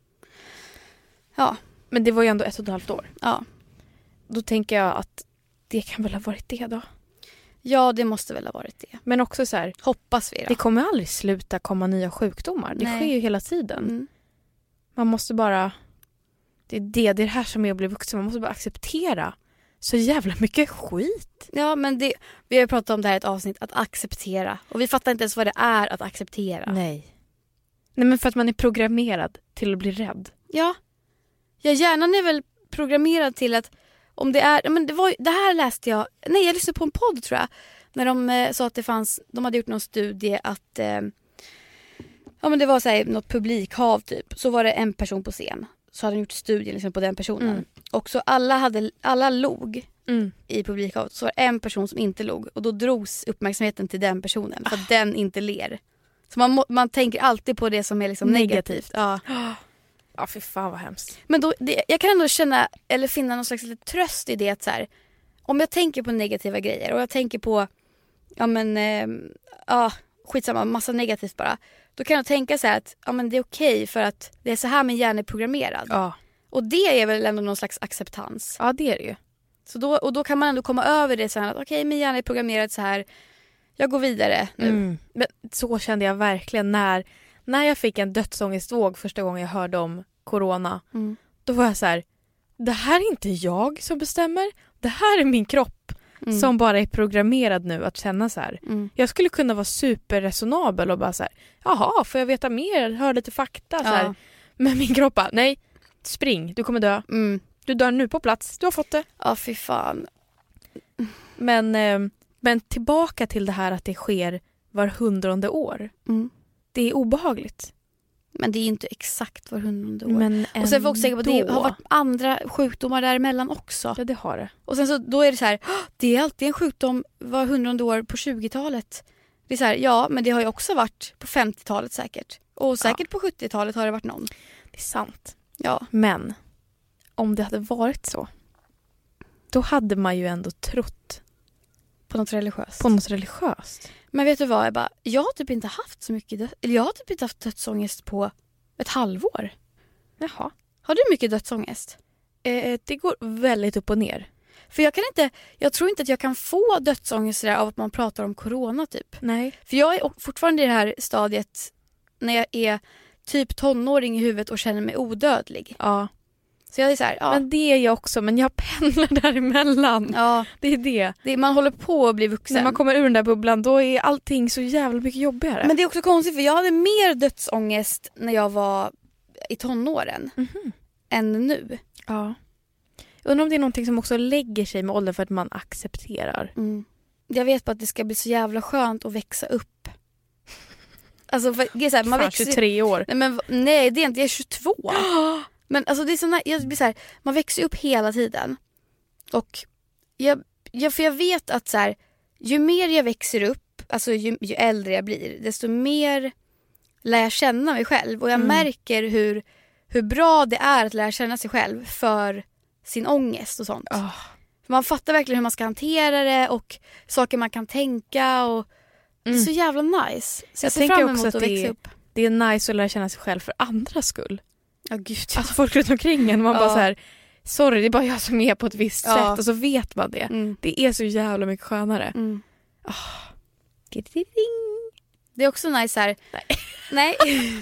Ja. Men det var ju ändå ett och ett halvt år. Ja. Då tänker jag att det kan väl ha varit det då. Ja, det måste väl ha varit det. Men också så här, hoppas vi då. Det kommer aldrig sluta komma nya sjukdomar. Det Nej. sker ju hela tiden. Mm. Man måste bara... Det är det, det är det här som är att bli vuxen. Man måste bara acceptera så jävla mycket skit. Ja, men det, vi har pratat om det här i ett avsnitt, att acceptera. Och vi fattar inte ens vad det är att acceptera. Nej. Nej, men för att man är programmerad till att bli rädd. Ja. Ja, hjärnan är väl programmerad till att om det är... Men det, var, det här läste jag... Nej, jag lyssnade på en podd, tror jag. När de eh, sa att det fanns... De hade gjort någon studie att... Eh, ja, men det var så här, något publikhav typ. Så var det en person på scen. Så hade de gjort studier liksom, på den personen. Mm. Och så alla, hade, alla log Mm. i publikhavet. Så var det en person som inte log. Och då drogs uppmärksamheten till den personen. För att ah. den inte ler. Så man, må, man tänker alltid på det som är liksom negativt. negativt. Ja. Ja, för fan vad hemskt. Men då, det, jag kan ändå känna, eller finna någon slags lite tröst i det att så här, om jag tänker på negativa grejer och jag tänker på, ja men, eh, ja, skitsamma, massa negativt bara. Då kan jag tänka så här att, ja men det är okej för att det är så här min hjärna är programmerad. Ja. Och det är väl ändå någon slags acceptans. Ja, det är det ju. Så då, och då kan man ändå komma över det så här att okej, min hjärna är programmerad så här, jag går vidare nu. Mm. Men så kände jag verkligen när, när jag fick en dödsångestvåg första gången jag hörde om corona. Mm. Då var jag så här, det här är inte jag som bestämmer. Det här är min kropp Mm. som bara är programmerad nu att känna så här. Mm. Jag skulle kunna vara superresonabel och bara så här, jaha, får jag veta mer? Hör lite fakta så här. Ja. Men min kropp bara, nej, spring, du kommer dö. Mm. Du dör nu på plats, du har fått det. Ja, fy fan. Men, eh, men tillbaka till det här att det sker var hundrade år. Mm. Det är obehagligt. Men det är inte exakt var hundrade år. Men och sen får jag också tänka på att det har varit andra sjukdomar däremellan också. Ja, det har det. Och sen så då är det så här, det är alltid en sjukdom var hundrade år på tjugotalet. Det är så här, ja, men det har ju också varit på femtiotalet säkert. Och säkert ja. På sjuttiotalet har det varit någon. Det är sant. Ja. Men om det hade varit så, då hade man ju ändå trott på något religiöst. På något religiöst. Men vet du vad, jag bara, jag har typ inte haft så mycket dö- eller jag har typ inte haft dödsångest på ett halvår. Jaha. Har du mycket dödsångest? Eh, det går väldigt upp och ner. För jag kan inte, jag tror inte att jag kan få dödsångest där av att man pratar om corona typ. Nej. För jag är fortfarande i det här stadiet när jag är typ tonåring i huvudet och känner mig odödlig. Ja. Så jag är så här, ja. Men det är jag också, men jag pendlar däremellan. Ja. Det är det. det är, man håller på att bli vuxen. När man kommer ur den där bubblan, då är allting så jävla mycket jobbigare. Men det är också konstigt, för jag hade mer dödsångest när jag var i tonåren mm-hmm. än nu. Ja. Jag undrar om det är någonting som också lägger sig med åldern för att man accepterar. Mm. Jag vet bara att det ska bli så jävla skönt att växa upp. Alltså, för, det är så här, man Fan, växer... tjugotre år. Nej, men, nej, det är inte, jag är tjugotvå. Men alltså det är såna, jag blir så här, man växer upp hela tiden. Och jag, jag, för jag vet att så här, ju mer jag växer upp, alltså ju, ju äldre jag blir, desto mer lär jag känna mig själv. Och jag Mm. märker hur, hur bra det är att lära känna sig själv för sin ångest och sånt. Oh. För man fattar verkligen hur man ska hantera det och saker man kan tänka. Och Mm. det är så jävla nice. Så jag, Jag ser tänker fram också emot att att det växa är- upp. Det är nice att lära känna sig själv för andras skull. Ja, gud. Ja. Alltså folk runt omkring en. Man Ja. bara så här, sorry det är bara jag som är på ett visst Ja. sätt. Och så vet man det. Mm. Det är så jävla mycket skönare. Mm. Oh. Det är också nice här. Nej. Nej.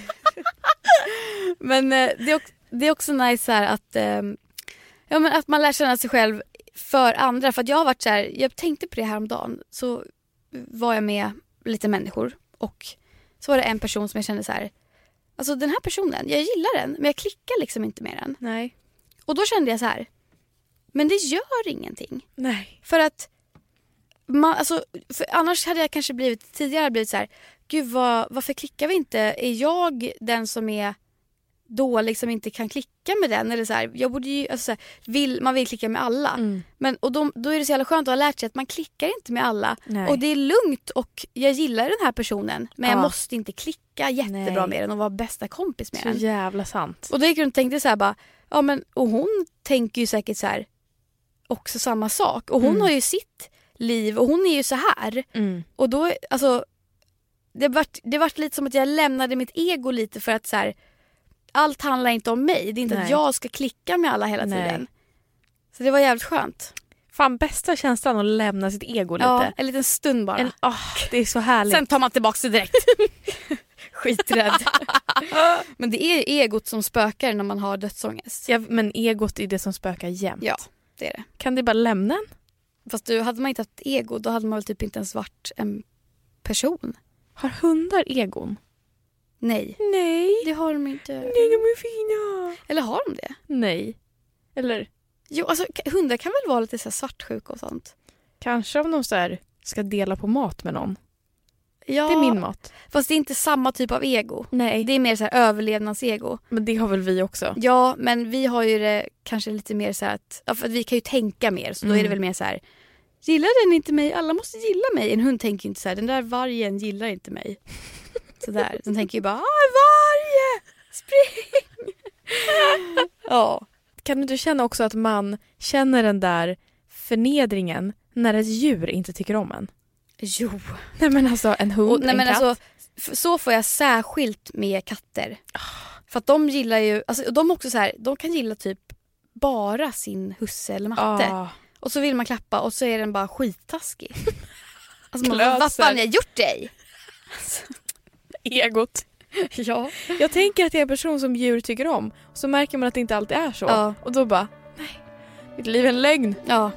Men eh, det, är också, det är också nice här att, eh, ja, men att man lär känna sig själv för andra. För att jag har varit så här, jag tänkte på det här om dagen. Så var jag med lite människor. Och så var det en person som jag kände så här. Alltså den här personen, jag gillar den. Men jag klickar liksom inte med den. Nej. Och då kände jag så här. Men det gör ingenting. Nej. För att man, alltså, för annars hade jag kanske blivit tidigare blivit så här, gud vad, varför klickar vi inte? Är jag den som är dålig som inte kan klicka med den? Eller så här, jag borde ju, alltså så här, vill, man vill klicka med alla. Mm. Men, och då, då är det så jävla skönt att ha lärt sig att man klickar inte med alla. Nej. Och det är lugnt och jag gillar den här personen. Men Ja. jag måste inte klicka jättebra Nej. med den och vara bästa kompis med Så den. jävla sant. Och då gick jag runt och tänkte så här bara, ja men och hon tänker ju säkert så här också samma sak. Och hon Mm. har ju sitt liv och hon är ju så här. Mm. Och då, alltså det vart, det vart lite som att jag lämnade mitt ego lite för att så här, allt handlar inte om mig. Det är inte Nej. att jag ska klicka med alla hela Nej. tiden. Så det var jävligt skönt. Fan bästa känslan att lämna sitt ego lite. Ja, en liten stund bara. En, oh, det är så härligt. Sen tar man tillbaka det direkt. Skiträdd. Men det är egot som spökar när man har dödsångest. Ja, men egot är det som spökar jämt. Ja, det är det. Kan det bara lämna en? Fast du, hade man inte haft ego då hade man väl typ inte ens varit en person. Har hundar egon? Nej. Nej. Det har de inte. Nej, de är fina. Eller har de det? Nej. Eller Jo, alltså k- hundar kan väl vara lite så här svartsjuka och sånt. kanske om de så här ska dela på mat med någon. Ja, Det är min mat. fast det är inte samma typ av ego. Nej. Det är mer så här överlevnadsego. Men det har väl vi också. Ja, men vi har ju det kanske lite mer så här att, ja, för att vi kan ju tänka mer. Så då är det Mm. väl mer så här, gillar den inte mig? Alla måste gilla mig. En hund tänker ju inte så här, den där vargen gillar inte mig. Sådär. Den tänker ju bara, ah, varje! Spring! Ja. Kan du känna också att man känner den där förnedringen när ett djur inte tycker om en? Jo. Nej men alltså en hund, Och, nej, en men katt. alltså, f- så får jag särskilt med katter. För att de gillar ju, alltså, de också så här, de kan gilla typ bara sin husse eller matte. Ah. Och så vill man klappa och så är den bara skittaskig. Alltså man bara, Klöser. vad fan har jag gjort dig? Egot. Ja. Jag tänker att jag är en person som djur tycker om. Och så märker man att det inte alltid är så. Ja. Och då bara, nej, mitt liv är en lögn. Ja.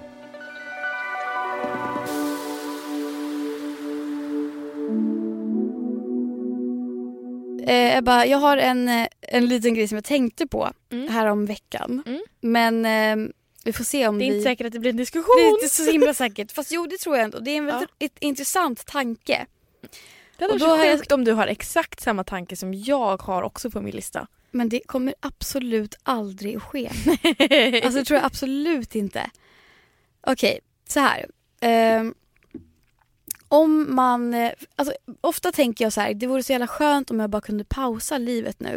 Eh, jag, bara, jag har en, eh, en liten grej som jag tänkte på Mm. här om veckan. Mm. Men eh, vi får se om Det är vi... inte säkert att det blir en diskussion. Det är inte så himla säkert. Fast jo, det tror jag ändå. Det är en väldigt Ja. ett intressant tanke. Det hade Och varit då så har jag- sjukt om du har exakt samma tanke som jag har också på min lista. Men det kommer absolut aldrig att ske. Alltså det tror jag absolut inte. Okej, så här. Ehm, om man... eh, Alltså, ofta tänker jag så här, det vore så jävla skönt om jag bara kunde pausa livet nu.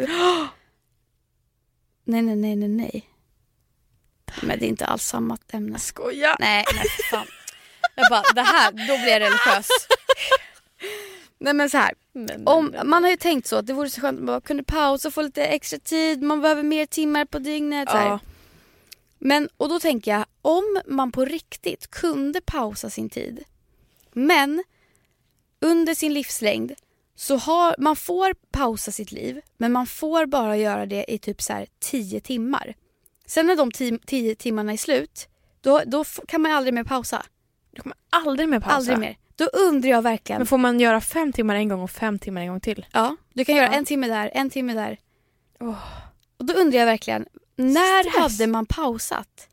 nej, nej, nej, nej, nej. Men det är inte alls samma ämne. Skoja. Nej, nej för fan. Jag bara, det här, då blir jag religiös. Nej men så här. Om, man har ju tänkt så att det vore så skönt om man bara kunde pausa och få lite extra tid. Man behöver mer timmar på dygnet. Så här. Ja. Men, och då tänker jag, om man på riktigt kunde pausa sin tid. Men under sin livslängd så har man får pausa sitt liv. Men man får bara göra det i typ så här tio timmar. Sen när de tio, tio timmarna är slut, då, då f- kan man aldrig mer pausa. Du kommer aldrig mer pausa. Aldrig mer. Då undrar jag verkligen. Men får man göra fem timmar en gång och fem timmar en gång till? Ja, du kan göra Ja. en timme där, en timme där. Oh. Och då undrar jag verkligen, när Stress. hade man pausat?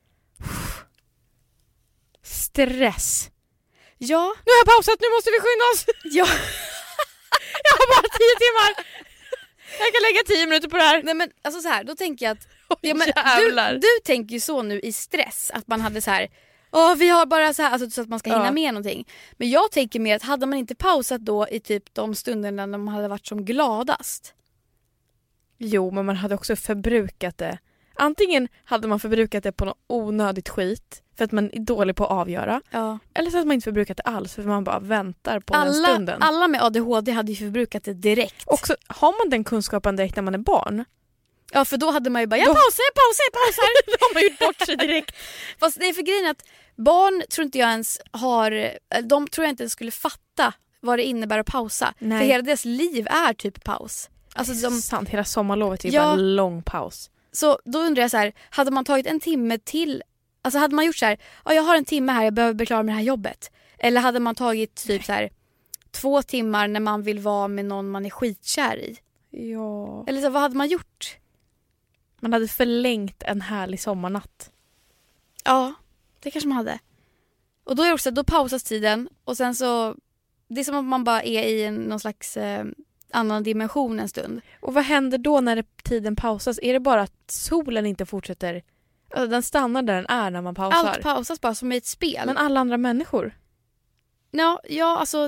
Stress. Ja, Nu har jag pausat, nu måste vi skynda oss. ja. Jag har bara tio timmar. Jag kan lägga tio minuter på det här. Nej men alltså så här, då tänker jag att Oj, ja, men du, jävlar. du tänker ju så nu i stress att man hade så här, Åh, vi har bara så här, alltså, så att man ska hinna Ja. med någonting. Men jag tänker mer att hade man inte pausat då i typ de stunderna när man hade varit som gladast. Jo, men man hade också förbrukat det. Antingen hade man förbrukat det på något onödigt skit för att man är dålig på att avgöra. Ja. Eller så hade man inte förbrukat det alls för man bara väntar på den Alla, stunden. alla med A D H D hade ju förbrukat det direkt. Också, har man den kunskapen direkt när man är barn? Ja, för då hade man ju bara, jag Då- pausar, jag pausar, jag pausar. Då har man gjort bort sig direkt. Fast det är för grejen att barn tror inte jag ens har, de tror jag inte ens skulle fatta vad det innebär att pausa. Nej. För hela deras liv är typ paus. Alltså Alltså, de, sant, hela sommarlovet är ju Ja. bara en lång paus. så då undrar jag så här, hade man tagit en timme till, alltså hade man gjort så här, ja, jag har en timme här, jag behöver bli klar med det här jobbet. Eller hade man tagit typ så här två timmar när man vill vara med någon man är skitkär i? Ja. Eller så, vad hade man gjort? Man hade förlängt en härlig sommarnatt. Ja, det kanske man hade. Och då är det också, då pausas tiden och sen så, det är som att man bara är i en, någon slags eh, annan dimension en stund. Och vad händer då när det, tiden pausas? Är det bara att solen inte fortsätter? Alltså, den stannar där den är när man pausar. Allt pausas bara som i ett spel. Men alla andra människor? ja, ja, alltså,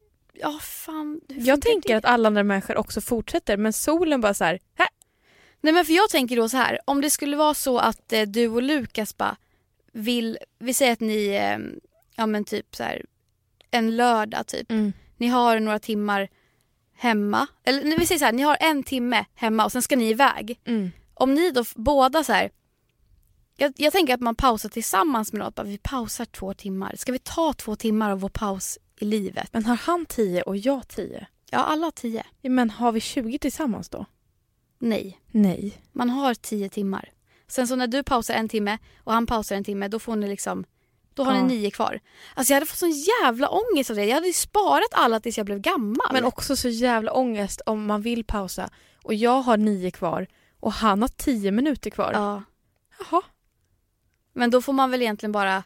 ja fan. hur Jag funkar tänker det? att alla andra människor också fortsätter. Men solen bara så här. Hä? Nej, men för jag tänker då så här, om det skulle vara så att eh, du och Lukas bara vill, vi säger att ni, eh, ja men typ så här, en lördag typ, Mm. ni har några timmar hemma, eller nej, vi säger så här, ni har en timme hemma och sen ska ni iväg. Mm. Om ni då f- båda så här, jag, jag tänker att man pausar tillsammans med något, bara, vi pausar två timmar, ska vi ta två timmar av vår paus i livet? Men har han tio och jag tio? Ja, alla har tio. Ja, men har vi tjugo tillsammans då? Nej, Nej. man har tio timmar. Sen så när du pausar en timme och han pausar en timme, då får ni liksom, då har Ja. ni nio kvar. Alltså jag hade fått sån jävla ångest av det. Jag hade ju sparat alla tills jag blev gammal. Men också så jävla ångest om man vill pausa. Och jag har nio kvar. Och han har tio minuter kvar. ja. Jaha. Men då får man väl egentligen bara,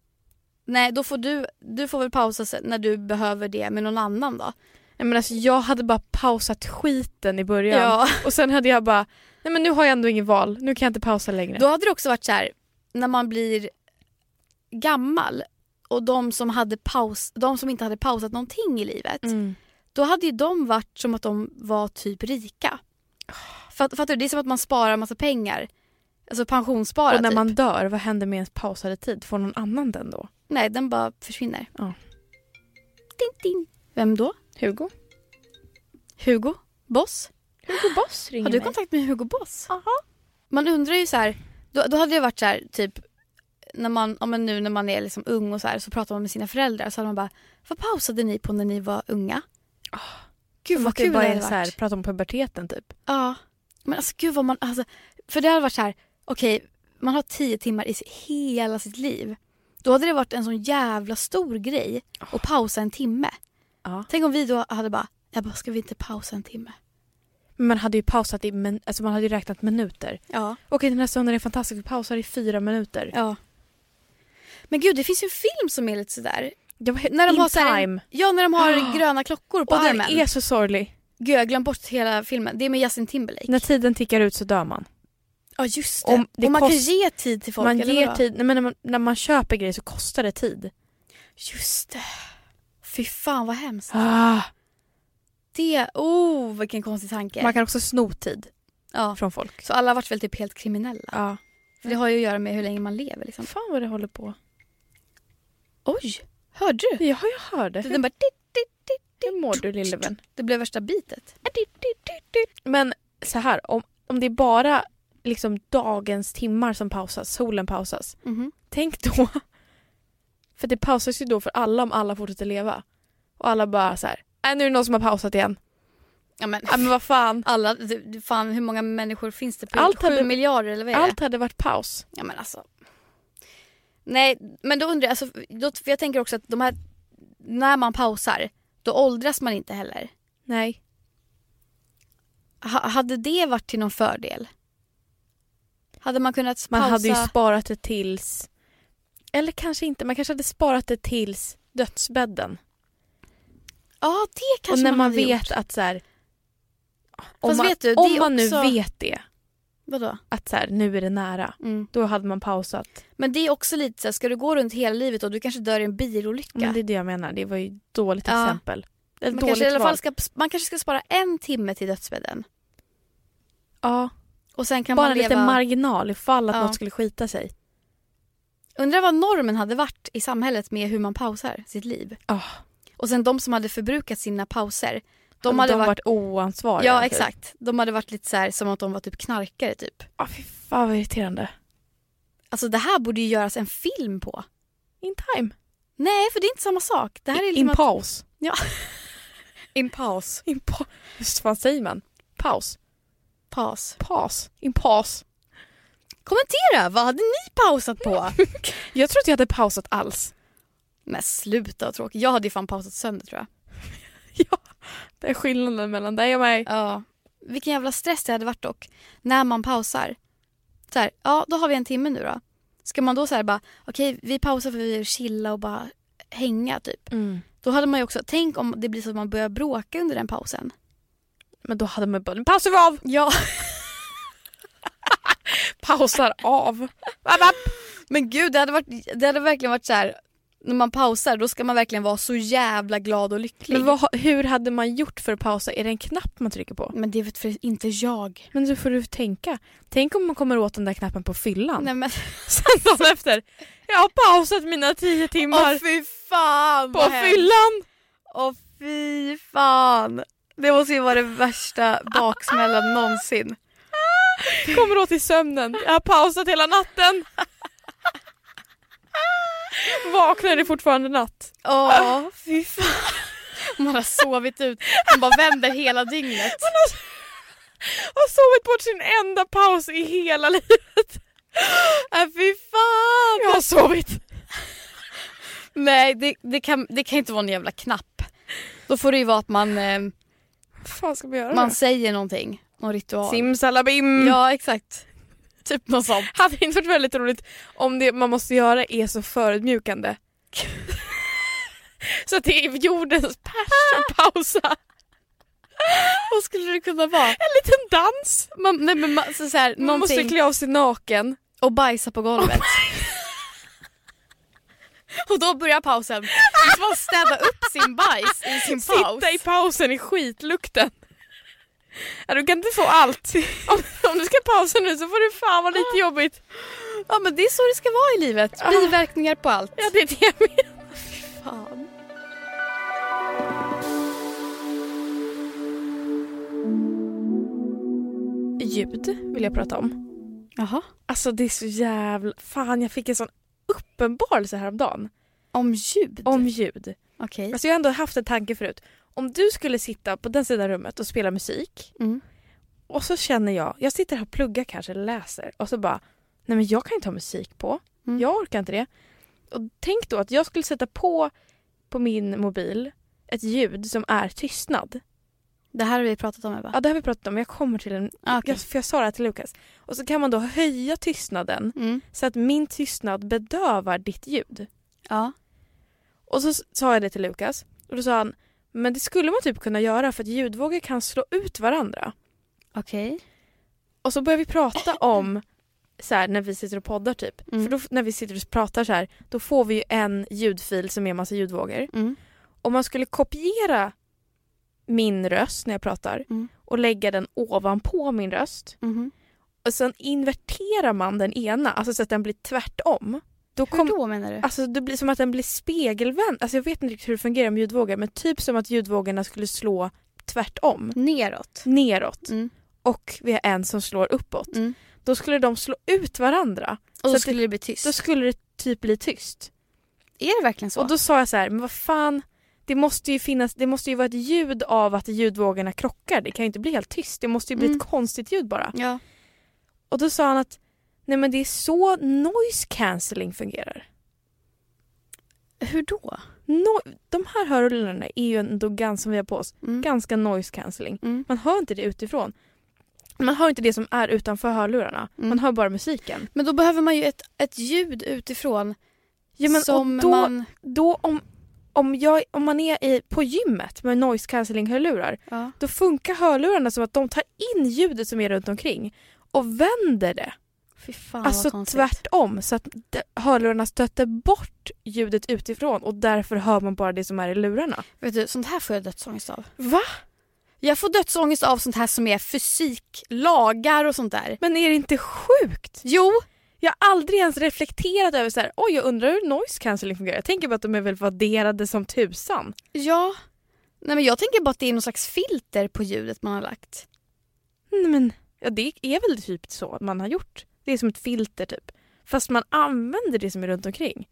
nej, då får du, du får väl pausa sen när du behöver det med någon annan då. Nej, men alltså, jag hade bara pausat skiten i början. Ja. Och sen hade jag bara, nej men nu har jag ändå ingen val. Nu kan jag inte pausa längre. Då hade det också varit så här, när man blir gammal och de som hade paus, de som inte hade pausat någonting i livet, Mm. då hade ju de varit som att de var typ rika. Fatt, fattar du? Det är som att man sparar massa pengar. Alltså pensionsspara Och när typ. man dör, vad händer med ens pausade tid? Får någon annan den då? Nej, den bara försvinner. Ja. Din, din. Vem då? Hugo? Hugo? Boss? Hugo Boss ringer Har du mig. kontakt med Hugo Boss? Aha. Man undrar ju så här, då, då hade det varit så här typ när man, om man nu när man är liksom ung och så här, så pratar man med sina föräldrar, så hade man bara, vad pausade ni på när ni var unga? Oh, Gud vad det kul det bara hade är så här, varit. prata om puberteten typ. Ja, men alltså gud vad man, alltså, för det hade varit så här, okej, man har tio timmar i si- hela sitt liv. Då hade det varit en sån jävla stor grej att pausa en timme. Ja. Tänk om vi då hade bara, jag bara, ska vi inte pausa en timme? Men man hade ju pausat i, men, alltså man hade ju räknat minuter. Ja. Okej, den här stunden är fantastisk. Vi pausar i fyra minuter. Ja. Men gud, det finns ju en film som är lite sådär. Jag var, När de in har så här, time. ja, när de har Ah. gröna klockor på Och den armen. är så sorglig. Gud, jag har glömt bort hela filmen. Det är med Justin Timberlake. När tiden tickar ut så dör man. Ja, just det. Om det och man kan kost- ge tid till folk. man eller ger vadå? tid, nej, men när man, när man köper grejer så kostar det tid. Just det. Fy fan vad hemskt. Ah. Det, oh vilken konstig tanke. Man kan också sno tid Ja. från folk. Så alla har varit väl typ helt kriminella. Ja. För det har ju att göra med hur länge man lever liksom. Fan vad det håller på. Oj, hörde du? Ja, jag hörde. Den bara, dit, dit, dit. Hur mår du, lille vän? Det blev värsta bitet. Men så här, om, om det är bara liksom dagens timmar som pausas, solen pausas. Mhm. Tänk då. För det pausas ju då för alla om alla fortsätter leva. Och alla bara så här, äh, nu är det någon som har pausat igen. Ja, men, Ja, men vad fan. alla, det- det- fan hur många människor finns det på? Allt Sju hade- miljarder eller vad är det? Allt hade varit paus. Ja men alltså. Nej, men då undrar jag, alltså, då, för jag tänker också att de här, när man pausar, då åldras man inte heller. Nej. Ha, hade det varit till någon fördel? Hade man kunnat Man pausa? hade ju sparat det tills... Eller kanske inte. Man kanske hade sparat det tills dödsbädden. Ja, det kanske Och när man, hade vet gjort. att så här... Om Fast man, vet du, det om är man också- nu vet det. Vadå? Att så här, nu är det nära. Mm. Då hade man pausat. Men det är också lite så här, ska du gå runt hela livet och du kanske dör i en bilolycka? Men det är det jag menar. Det var ju ett dåligt Ja. exempel. Ett man, dåligt kanske i alla val. fall ska, man kanske ska spara en timme till dödsbädden. Ja, Och sen kan bara man en leva... liten marginal ifall att Ja. något skulle skita sig. Undrar vad normen hade varit i samhället med hur man pausar sitt liv. Oh, Och sen de som hade förbrukat sina pauser. de De hade hade de varit... varit oansvariga. Ja, typ. exakt. De hade varit lite så här som att de var typ knarkare typ. Ja, fy fan vad irriterande. Alltså det här borde ju göras en film på. In time. Nej, för det är inte samma sak. Det här är liksom In att... paus. Ja. In paus. In pa- Just vad säger man? Paus. Paus. Paus. In paus. Kommentera, vad hade ni pausat på? Jag tror inte jag hade pausat alls. Men sluta vad tråkigt. Jag hade ju fan pausat sönder tror jag. Ja, det är skillnaden mellan dig och mig. Ja. Vilken jävla stress det hade varit dock. När man pausar. Så här, ja då har vi en timme nu då. Ska man då så här bara, okej okay, vi pausar för vi vill chilla och bara hänga typ. Mm. Då hade man ju också, tänk om det blir så att man börjar bråka under den pausen. Men då hade man bara, nu pausar vi av. Ja. Pausar av. Men gud, det hade, varit, det hade verkligen varit så här. När man pausar, då ska man verkligen vara så jävla glad och lycklig. Men vad, hur hade man gjort för att pausa? Är det en knapp man trycker på? Men det vet för inte jag. Men då får du tänka. Tänk om man kommer åt den där knappen på fyllan. Nej men... Sen dagen efter. Jag har pausat mina tio timmar. Åh fy fan på vad hemskt. fyllan. Åh fy fan. Det måste ju vara det värsta baksmällan någonsin. Kommer åt i sömnen. Jag har pausat hela natten. Vaknar det fortfarande natt. Åh fy fan. Man har sovit ut. Man bara vänder hela dygnet. Man har, har sovit bort sin enda paus i hela livet. Äh, fy fan. Jag har sovit. Nej, det, det, kan, det kan inte vara en jävla knapp. Då får det ju vara att man, eh, Vad fan ska man göra man då? säger någonting. Någon ritual. Simsalabim. Ja, exakt. Typ något sånt. Hade inte varit väldigt roligt om det man måste göra är så förödmjukande. Så att det är jordens pers att pausa. Vad skulle det kunna vara? En liten dans. Man, nej, men man, så, så här, Man någonting. måste klä av sig naken. Och bajsa på golvet. Och då börjar pausen. Man ska städa upp sin bajs i sin paus. Sitta i pausen i skitlukten. Ja, du kan inte få allt. Om, om du ska pausa nu så får det fan vara lite jobbigt. Ja, men det är så det ska vara i livet. Biverkningar på allt. Ja, det är det jag menar. Fan. Ljud vill jag prata om. Jaha. Alltså det är så jävla... Fan, jag fick en sån uppenbarelse häromdagen. Om ljud? Om ljud. Okej. Alltså jag har ändå haft en tanke förut. Om du skulle sitta på den sidan rummet och spela musik. Mm. Och så känner jag, jag sitter här och pluggar kanske eller läser. Och så bara, nej men jag kan inte ha musik på. Mm. Jag orkar inte det. Och tänk då att jag skulle sätta på på min mobil ett ljud som är tystnad. Det här har vi pratat om, Eva. Ja, det har vi pratat om. Jag kommer till en... Ah, okej. jag, för jag sa det här till Lukas. Och så kan man då höja tystnaden Mm. så att min tystnad bedövar ditt ljud. Ja. Och så sa jag det till Lukas. Och då sa han, men det skulle man typ kunna göra för att ljudvågor kan slå ut varandra. Okej. Och så börjar vi prata om så här, när vi sitter och poddar typ. Mm. För då, när vi sitter och pratar så här, då får vi ju en ljudfil som är en massa ljudvågor. Mm. Om man skulle kopiera min röst när jag pratar Mm. och lägga den ovanpå min röst Mm. och sen inverterar man den ena, alltså så att den blir tvärtom. Då Hur kom, då menar du? alltså det blir som att den blir spegelvänd. Alltså jag vet inte riktigt hur det fungerar med ljudvågor, men typ som att ljudvågorna skulle slå tvärtom, Neråt. neråt. Mm. Och vi har en som slår uppåt. Mm. Då skulle de slå ut varandra. Och då så att skulle det bli tyst. Då skulle det typ bli tyst. Är det verkligen så? Och då sa jag så här, men vad fan, det måste ju finnas, det måste ju vara ett ljud av att ljudvågorna krockar. Det kan ju inte bli helt tyst. Det måste ju bli Mm. ett konstigt ljud bara. Ja. Och då sa han att nej men det är så noise cancelling fungerar. Hur då? No, de här hörlurarna är ju ändå ganska, som vi har på oss, Mm. ganska noise cancelling. Mm. Man hör inte det utifrån. Man hör inte det som är utanför hörlurarna. Mm. Man hör bara musiken. Men då behöver man ju ett, ett ljud utifrån Ja, men, som och då, man... då om, om, jag, om man är i, på gymmet med noise cancelling hörlurar, Ja. då funkar hörlurarna som att de tar in ljudet som är runt omkring. och vänder det. Fy fan, Alltså vad konstigt. tvärtom, så att de- hörlurarna stöter bort ljudet utifrån och därför hör man bara det som är i lurarna. Vet du, sånt här får jag dödsångest av. Va? Jag får dödsångest av sånt här som är fysik, lagar och sånt där. Men är det inte sjukt? Jo, Jag har aldrig ens reflekterat över så här, oj jag undrar hur noise cancelling fungerar. Jag tänker bara att de är väl värderade som tusan. ja. Nej, men jag tänker bara att det är någon slags filter på ljudet man har lagt. Nej, men ja, det är väl typ så man har gjort. Det är som ett filter typ. Fast man använder det som är runt omkring.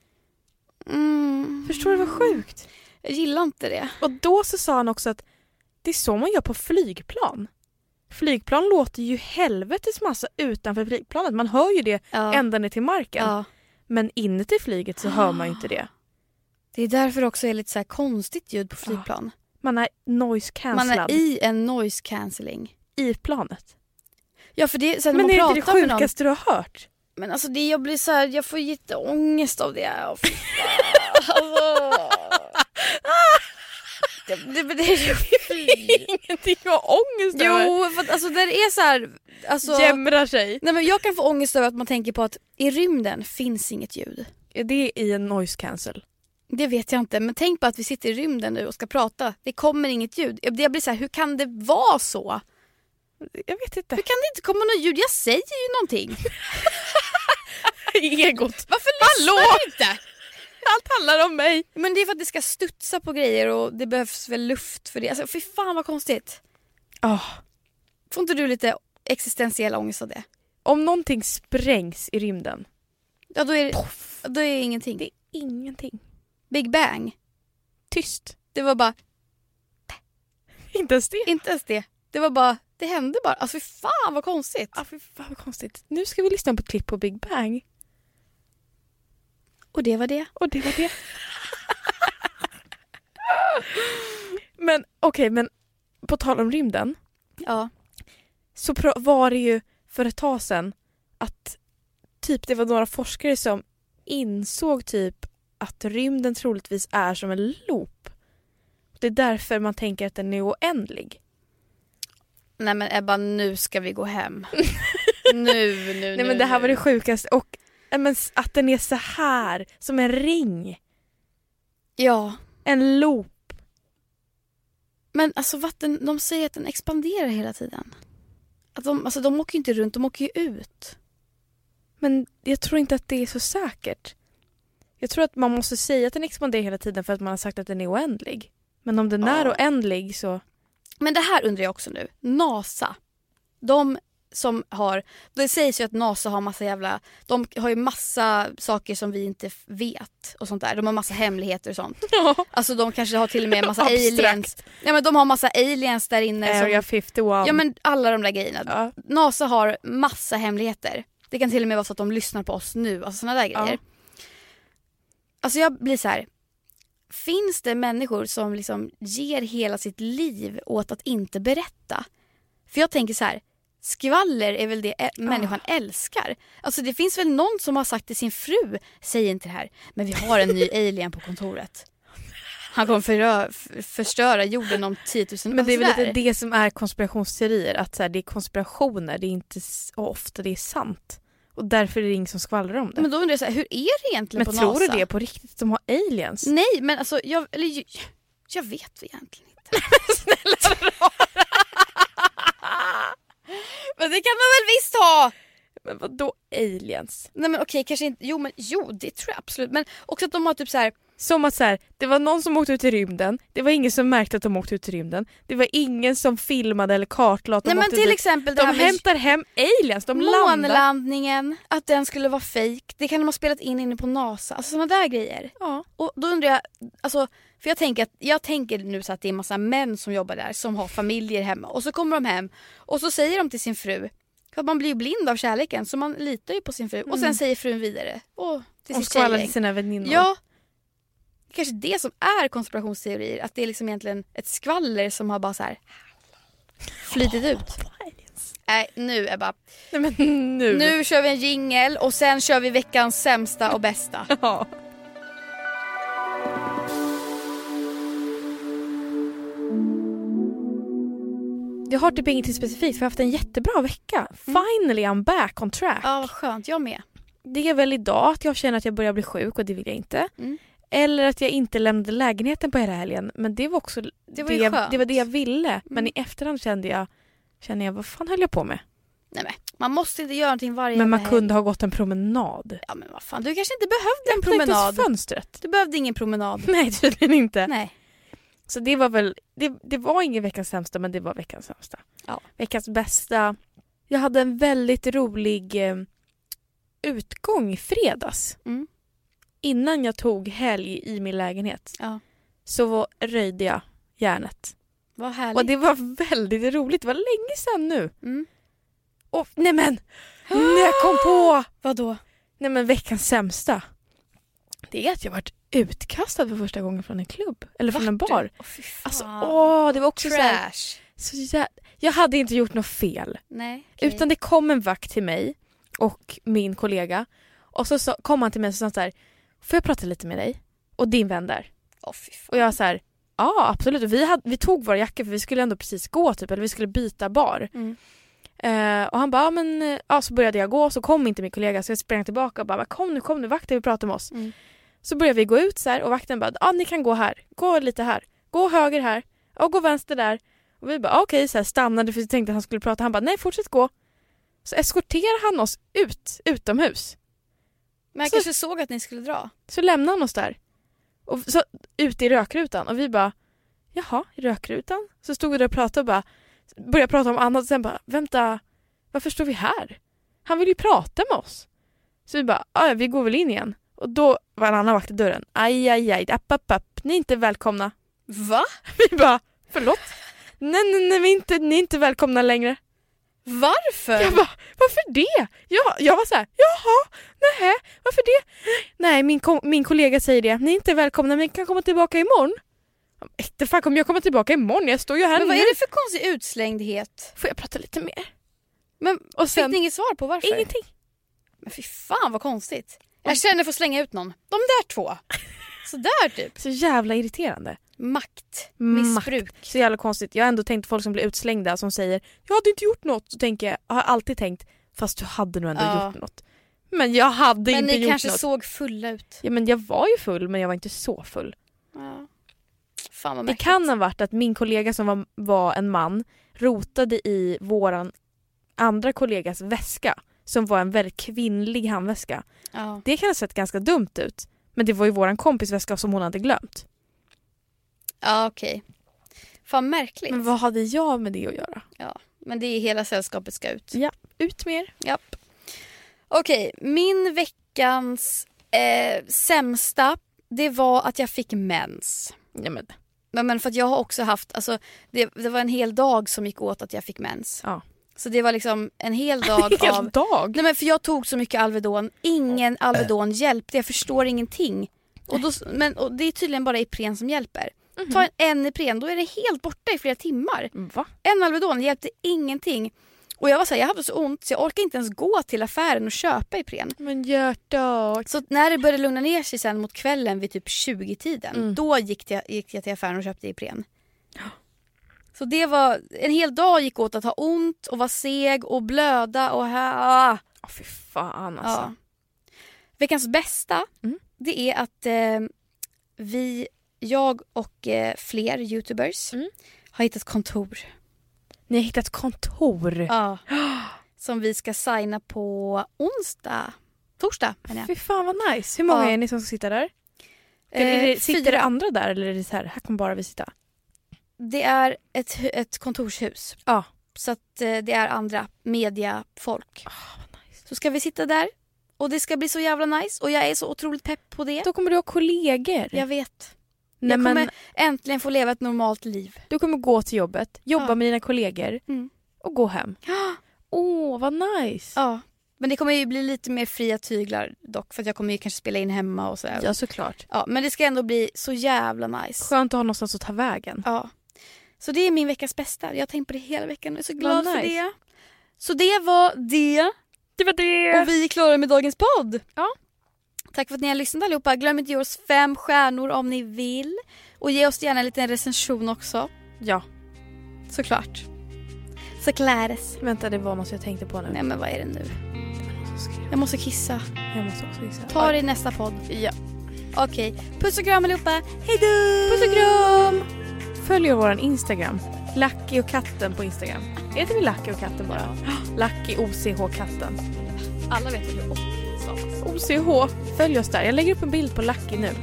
Mm. Förstår du vad sjukt? Jag gillar inte det. Och då så sa han också att det är så man gör på flygplan. Flygplan låter ju helvetes massa utanför flygplanet. Man hör ju det Ja. ända ner till marken. Ja. Men inuti flyget så hör man ju inte det. Det är därför också är lite så här konstigt ljud på flygplan. Man är noise Man cancellad är i en noise cancelling. i planet. Ja, för det, sen Men man är det inte det pratar med någon, sjukaste du har hört? men alltså det, jag blir så här, jag får jätteångest av det. Och fy fan, alltså. det, det, det är ju Ingenting att ha ångest över. Jo, för att, alltså det är så här, alltså, Jämrar sig. nej, men jag kan få ångest över att man tänker på att i rymden finns inget ljud. Är det i en noise cancel? Det vet jag inte, men tänk på att vi sitter i rymden nu och ska prata. Det kommer inget ljud. Jag jag blir så här, hur kan det vara så? Jag vet inte. Hur kan det inte komma något ljud? Jag säger ju någonting. Egot. Varför lyssnar du inte? Allt handlar om mig. Men det är för att det ska studsa på grejer och det behövs väl luft för det. Alltså fy fan vad konstigt. Oh. Får inte du lite existentiell ångest av det? Om någonting sprängs i rymden. Ja, då är det, då är det ingenting. Det är ingenting. Big Bang. Tyst. Det var bara, Inte ens det. inte ens det. Det var bara, det hände bara. Alltså fy fan vad konstigt. Ah, fy fan vad konstigt. Nu ska vi lyssna på ett klipp på Big Bang. Och det var det. Och det var det. Men okej, okay, men på tal om rymden. Ja. Så pr- var det ju för ett tag sedan att typ det var några forskare som insåg typ att rymden troligtvis är som en loop. Det är därför man tänker att den är oändlig. Nej men Ebba, nu ska vi gå hem. nu, nu, nu. Nej men det här nu. var det sjukaste. Och men, att den är så här, som en ring. Ja. En loop. Men alltså vatten, de säger att den expanderar hela tiden. Att de, alltså de åker ju inte runt, de åker ju ut. Men jag tror inte att det är så säkert. Jag tror att man måste säga att den expanderar hela tiden för att man har sagt att den är oändlig. Men om den Ja. är oändlig så... Men det här undrar jag också nu. NASA. De som har... Det sägs ju att NASA har massa jävla... De har ju massa saker som vi inte vet och sånt där. De har massa hemligheter och sånt. Ja. Alltså de kanske har till och med massa Abstrakt. aliens. Ja men de har massa aliens där inne. Area som, femtioett. ja men alla de där grejerna. Ja. NASA har massa hemligheter. Det kan till och med vara så att de lyssnar på oss nu. Alltså såna där grejer. Ja. Alltså jag blir så här. Finns det människor som liksom ger hela sitt liv åt att inte berätta? För jag tänker så här. Skvaller är väl det ä- människan älskar. Alltså det finns väl någon som har sagt till sin fru. Säg inte det här. Men vi har en ny alien på kontoret. Han kommer förrö- f- förstöra jorden om tiotusen. Men det är väl alltså lite där. det som är konspirationsteorier. Att så här, det är konspirationer. Det är inte s- ofta det är sant. Och därför är det ingen som skvallrar om det. Men Men, då undrar jag så här, hur är det egentligen på tror NASA? du det på riktigt att de har aliens? Nej, men alltså jag, eller, jag, jag vet egentligen inte. Men det kan man väl visst ha? Men vad då aliens? Nej men okej, kanske inte. Jo men jo, det tror jag absolut. Men också att de har typ så här. Som att så här, det var någon som åkte ut i rymden. Det var ingen som märkte att de åkte ut i rymden. Det var ingen som filmade eller kartlade att de Nej men åkte till dit. exempel det De här med hämtar hem aliens. De landar. månlandningen, att den skulle vara fake. Det kan de ha spelat in inne på NASA. Alltså såna där grejer. Ja. Och då undrar jag, alltså, för jag tänker, att, jag tänker nu så att det är en massa män som jobbar där som har familjer hemma. Och så kommer de hem och så säger de till sin fru, för man blir ju blind av kärleken så man litar ju på sin fru. Och sen säger frun vidare. Och till Och sitt skvallrar tjejgäng. till sina väninnor. Ja, kanske det som är konspirationsteorier. Att det är liksom egentligen ett skvaller som har bara så här flytit ut. Nej, nu är bara... Nej men nu. Nu kör vi en jingle och sen kör vi veckans sämsta och bästa. Ja. Jag har typ ingenting specifikt för jag har haft en jättebra vecka. Finally I'm back on track. Ja, vad skönt. Jag med. Det är väl idag att jag känner att jag börjar bli sjuk och det vill jag inte. Mm. Eller att jag inte lämnade lägenheten på hela helgen. Men det var också det, Det var det, ju jag, skönt. det, var det jag ville. Mm. Men i Mm. efterhand kände jag, kände jag, vad fan höll jag på med? Nej, men man måste inte göra någonting varje Men man helg. kunde ha gått en promenad. Ja, men vad fan. Du kanske inte behövde en Jag öppnade promenad. inte ens fönstret. Du behövde ingen promenad. Nej, tydligen inte. Nej. Så det var väl, det, det var ingen veckans sämsta, men det var veckans sämsta. Ja. Veckans bästa. Jag hade en väldigt rolig eh, utgång i fredags. Mm. Innan jag tog helg i min lägenhet Ja. så röjde jag järnet. Vad härligt. Och det var väldigt roligt. Det var länge sedan nu. Mm. Och nej men, när jag kom på, Vadå? nej men veckans sämsta. Det är att jag varit utkastad för första gången från en klubb. Eller från en bar. Åh, fy fan. Alltså, åh, det var också så här, Trash. så jä... Jag hade inte gjort något fel. Nej. okej. Utan det kom en vakt till mig och min kollega. Och så, så kom han till mig och sa så här, får jag prata lite med dig? Och din vän där. Åh, fy fan. Och jag var så här, ja absolut. Och vi, hade, vi tog våra jackor för vi skulle ändå precis gå typ. Eller vi skulle byta bar. Mm. Eh, och han bara, ja, men eh, ja, så började jag gå. Så kom inte min kollega. Så jag sprang tillbaka och bara, kom nu, kom nu. Vakten vill prata med oss. Mm. Så började vi gå ut så här. Och vakten bara, ja ni kan gå här. Gå lite här. Gå höger här. Och gå vänster där. Och vi bara, okej, så här stannade för vi tänkte att han skulle prata. Han bara, nej fortsätt gå. Så eskorterade han oss ut, utomhus. Men jag Så- kanske såg att ni skulle dra. Så lämnade han oss där. Och så ut i rökrutan. Och vi bara, jaha, i rökrutan? Så stod vi där och pratade och bara, började prata om annat. Och sen bara, vänta, varför står vi här? Han vill ju prata med oss. Så vi bara, ja vi går väl in igen. Och då var en annan vakt i dörren. Aj, aj, aj, app, app, app. Ni är inte välkomna. Va? Vi bara, förlåt? Nej, nej, nej, vi är inte, ni är inte välkomna längre. Varför? Jag bara, varför det? Jag, jag var så här, jaha, nej, varför det? Nej, min, ko- min kollega säger det. Ni är inte välkomna, men ni kan komma tillbaka imorgon. Inte fan kommer jag komma tillbaka imorgon? Jag står ju här Men vad nu. är det för konstig utslängdhet? Får jag prata lite mer? Men Och fick sen, ni inget svar på varför? ingenting. Men fy fan vad konstigt. Jag känner för att slänga ut någon. De där två. Så där typ. Så jävla irriterande. Makt. Makt. Missbruk. Så jävla konstigt. Jag har ändå tänkt folk som blir utslängda som säger, jag hade inte gjort något. Så tänker jag, jag har alltid tänkt, fast du hade nog ändå Ja. gjort något. Men jag hade Men inte ni gjort kanske något. såg fulla ut. Ja, men jag var ju full, men jag var inte så full. Ja. Fan vad Det märkligt. kan ha varit att min kollega som var, var en man rotade i våran andra kollegas väska som var en väldigt kvinnlig handväska. Ja. Det kan ha sett ganska dumt ut, men det var ju våran kompis väska som hon hade glömt. Ja okej. Fan märkligt. Men vad hade jag med det att göra? Ja. Men det är hela sällskapet ska ut. Ja, ut med er. Japp. Okej, min veckans eh, sämsta det var att jag fick mens. Ja, men, Men, men för att jag har också haft, alltså det, det var en hel dag som gick åt att jag fick mens. ja. Så det var liksom en hel dag Hel av... dag? Nej men för jag tog så mycket Alvedon, ingen Alvedon hjälpte, jag förstår ingenting. Och, då, men, och det är tydligen bara Ipren som hjälper. Mhm. Ta en, en Ipren, då är det helt borta i flera timmar. Va? En Alvedon hjälpte ingenting. Och jag var så här, jag hade så ont så jag orkade inte ens gå till affären och köpa Ipren. Men hjärtat. Så när det började lugna ner sig sen mot kvällen vid typ tjugo-tiden, Mm. då gick jag, gick jag till affären och köpte Ipren. Så det var, en hel dag gick åt att ha ont och vara seg och blöda och här. Åh, fy fan alltså. Ja. Veckans bästa, Mm. det är att eh, vi, jag och eh, fler youtubers Mm. har hittat kontor. Ni har hittat kontor. Ja. Som vi ska signa på onsdag. Torsdag menar jag. Fy fan vad nice. Hur många Ja. är ni som ska sitta där? Eh, är det, sitter fyra. det andra där eller är det så här, här kommer bara vi sitta? Det är ett, hu- ett kontorshus. Ja. Så att eh, det är andra mediafolk. Oh, vad nice. Så ska vi sitta där. Och det ska bli så jävla nice. Och jag är så otroligt pepp på det. Då kommer du ha kollegor. Jag vet. Nej, jag kommer men äntligen få leva ett normalt liv. du kommer gå till jobbet, jobba Ja. med dina kollegor Mm. och gå hem. Åh, oh, vad nice. Ja. Men det kommer ju bli lite mer fria tyglar dock. För att jag kommer ju kanske spela in hemma och sådär. Ja, såklart. Ja, men det ska ändå bli så jävla nice. Skönt att ha någonstans att ta vägen. Ja. Så det är min veckas bästa. Jag har tänkt på det hela veckan och är så glad Vad för nice. det. Så det var det. Det var det. Och vi är klara med dagens podd. Ja. Tack för att ni har lyssnat allihopa. Glöm inte att ge oss fem stjärnor om ni vill. Och ge oss gärna en liten recension också. Ja. Såklart. Såklares. Vänta, det var något jag tänkte på nu. Nej, men vad är det nu? Jag måste kissa. Jag måste också kissa. Ta det i nästa podd. Ja. Okej, puss och kram allihopa. Hej då! Puss och kram! Följ våran Instagram. Lucky och katten på Instagram. Heter vi Lucky och katten bara? Lucky O C H-katten. Alla vet hur det stavas. O C H. Följ oss där. Jag lägger upp en bild på Lucky nu.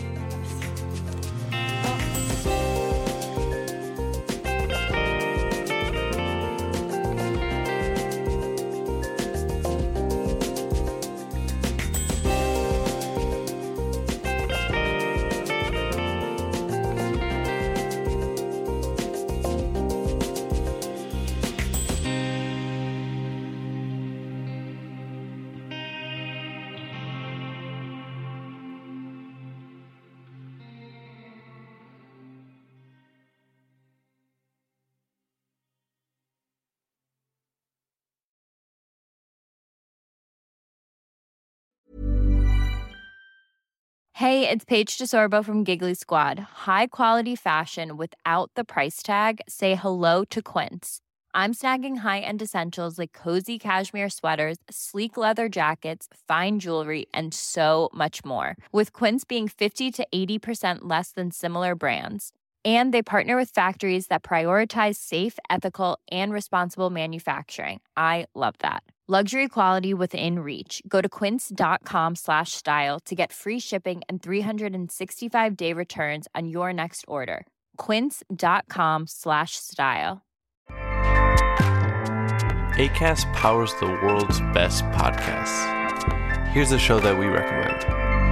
Hey, it's Paige DeSorbo from Giggly Squad. High quality fashion without the price tag. Say hello to Quince. I'm snagging high-end essentials like cozy cashmere sweaters, sleek leather jackets, fine jewelry, and so much more. With Quince being fifty to eighty percent less than similar brands. And they partner with factories that prioritize safe, ethical, and responsible manufacturing. I love that. Luxury quality within reach. Go to quince.com slash style to get free shipping and three sixty-five day returns on your next order. Quince.com slash style. Acast powers the world's best podcasts. Here's a show that we recommend.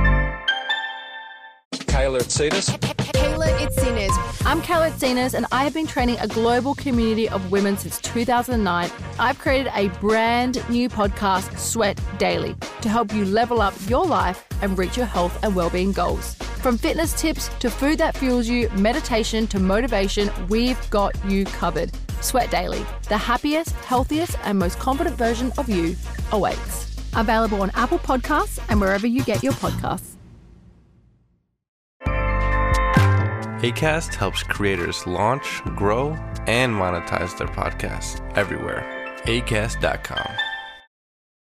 Kayla Itsinas. Kayla Itsinas. I'm Kayla Itsinas, and I have been training a global community of women since two thousand nine. I've created a brand new podcast, Sweat Daily, to help you level up your life and reach your health and well-being goals. From fitness tips to food that fuels you, meditation to motivation, we've got you covered. Sweat Daily, the happiest, healthiest, and most confident version of you awaits. Available on Apple Podcasts and wherever you get your podcasts. Acast helps creators launch, grow, and monetize their podcasts everywhere. acast dot com.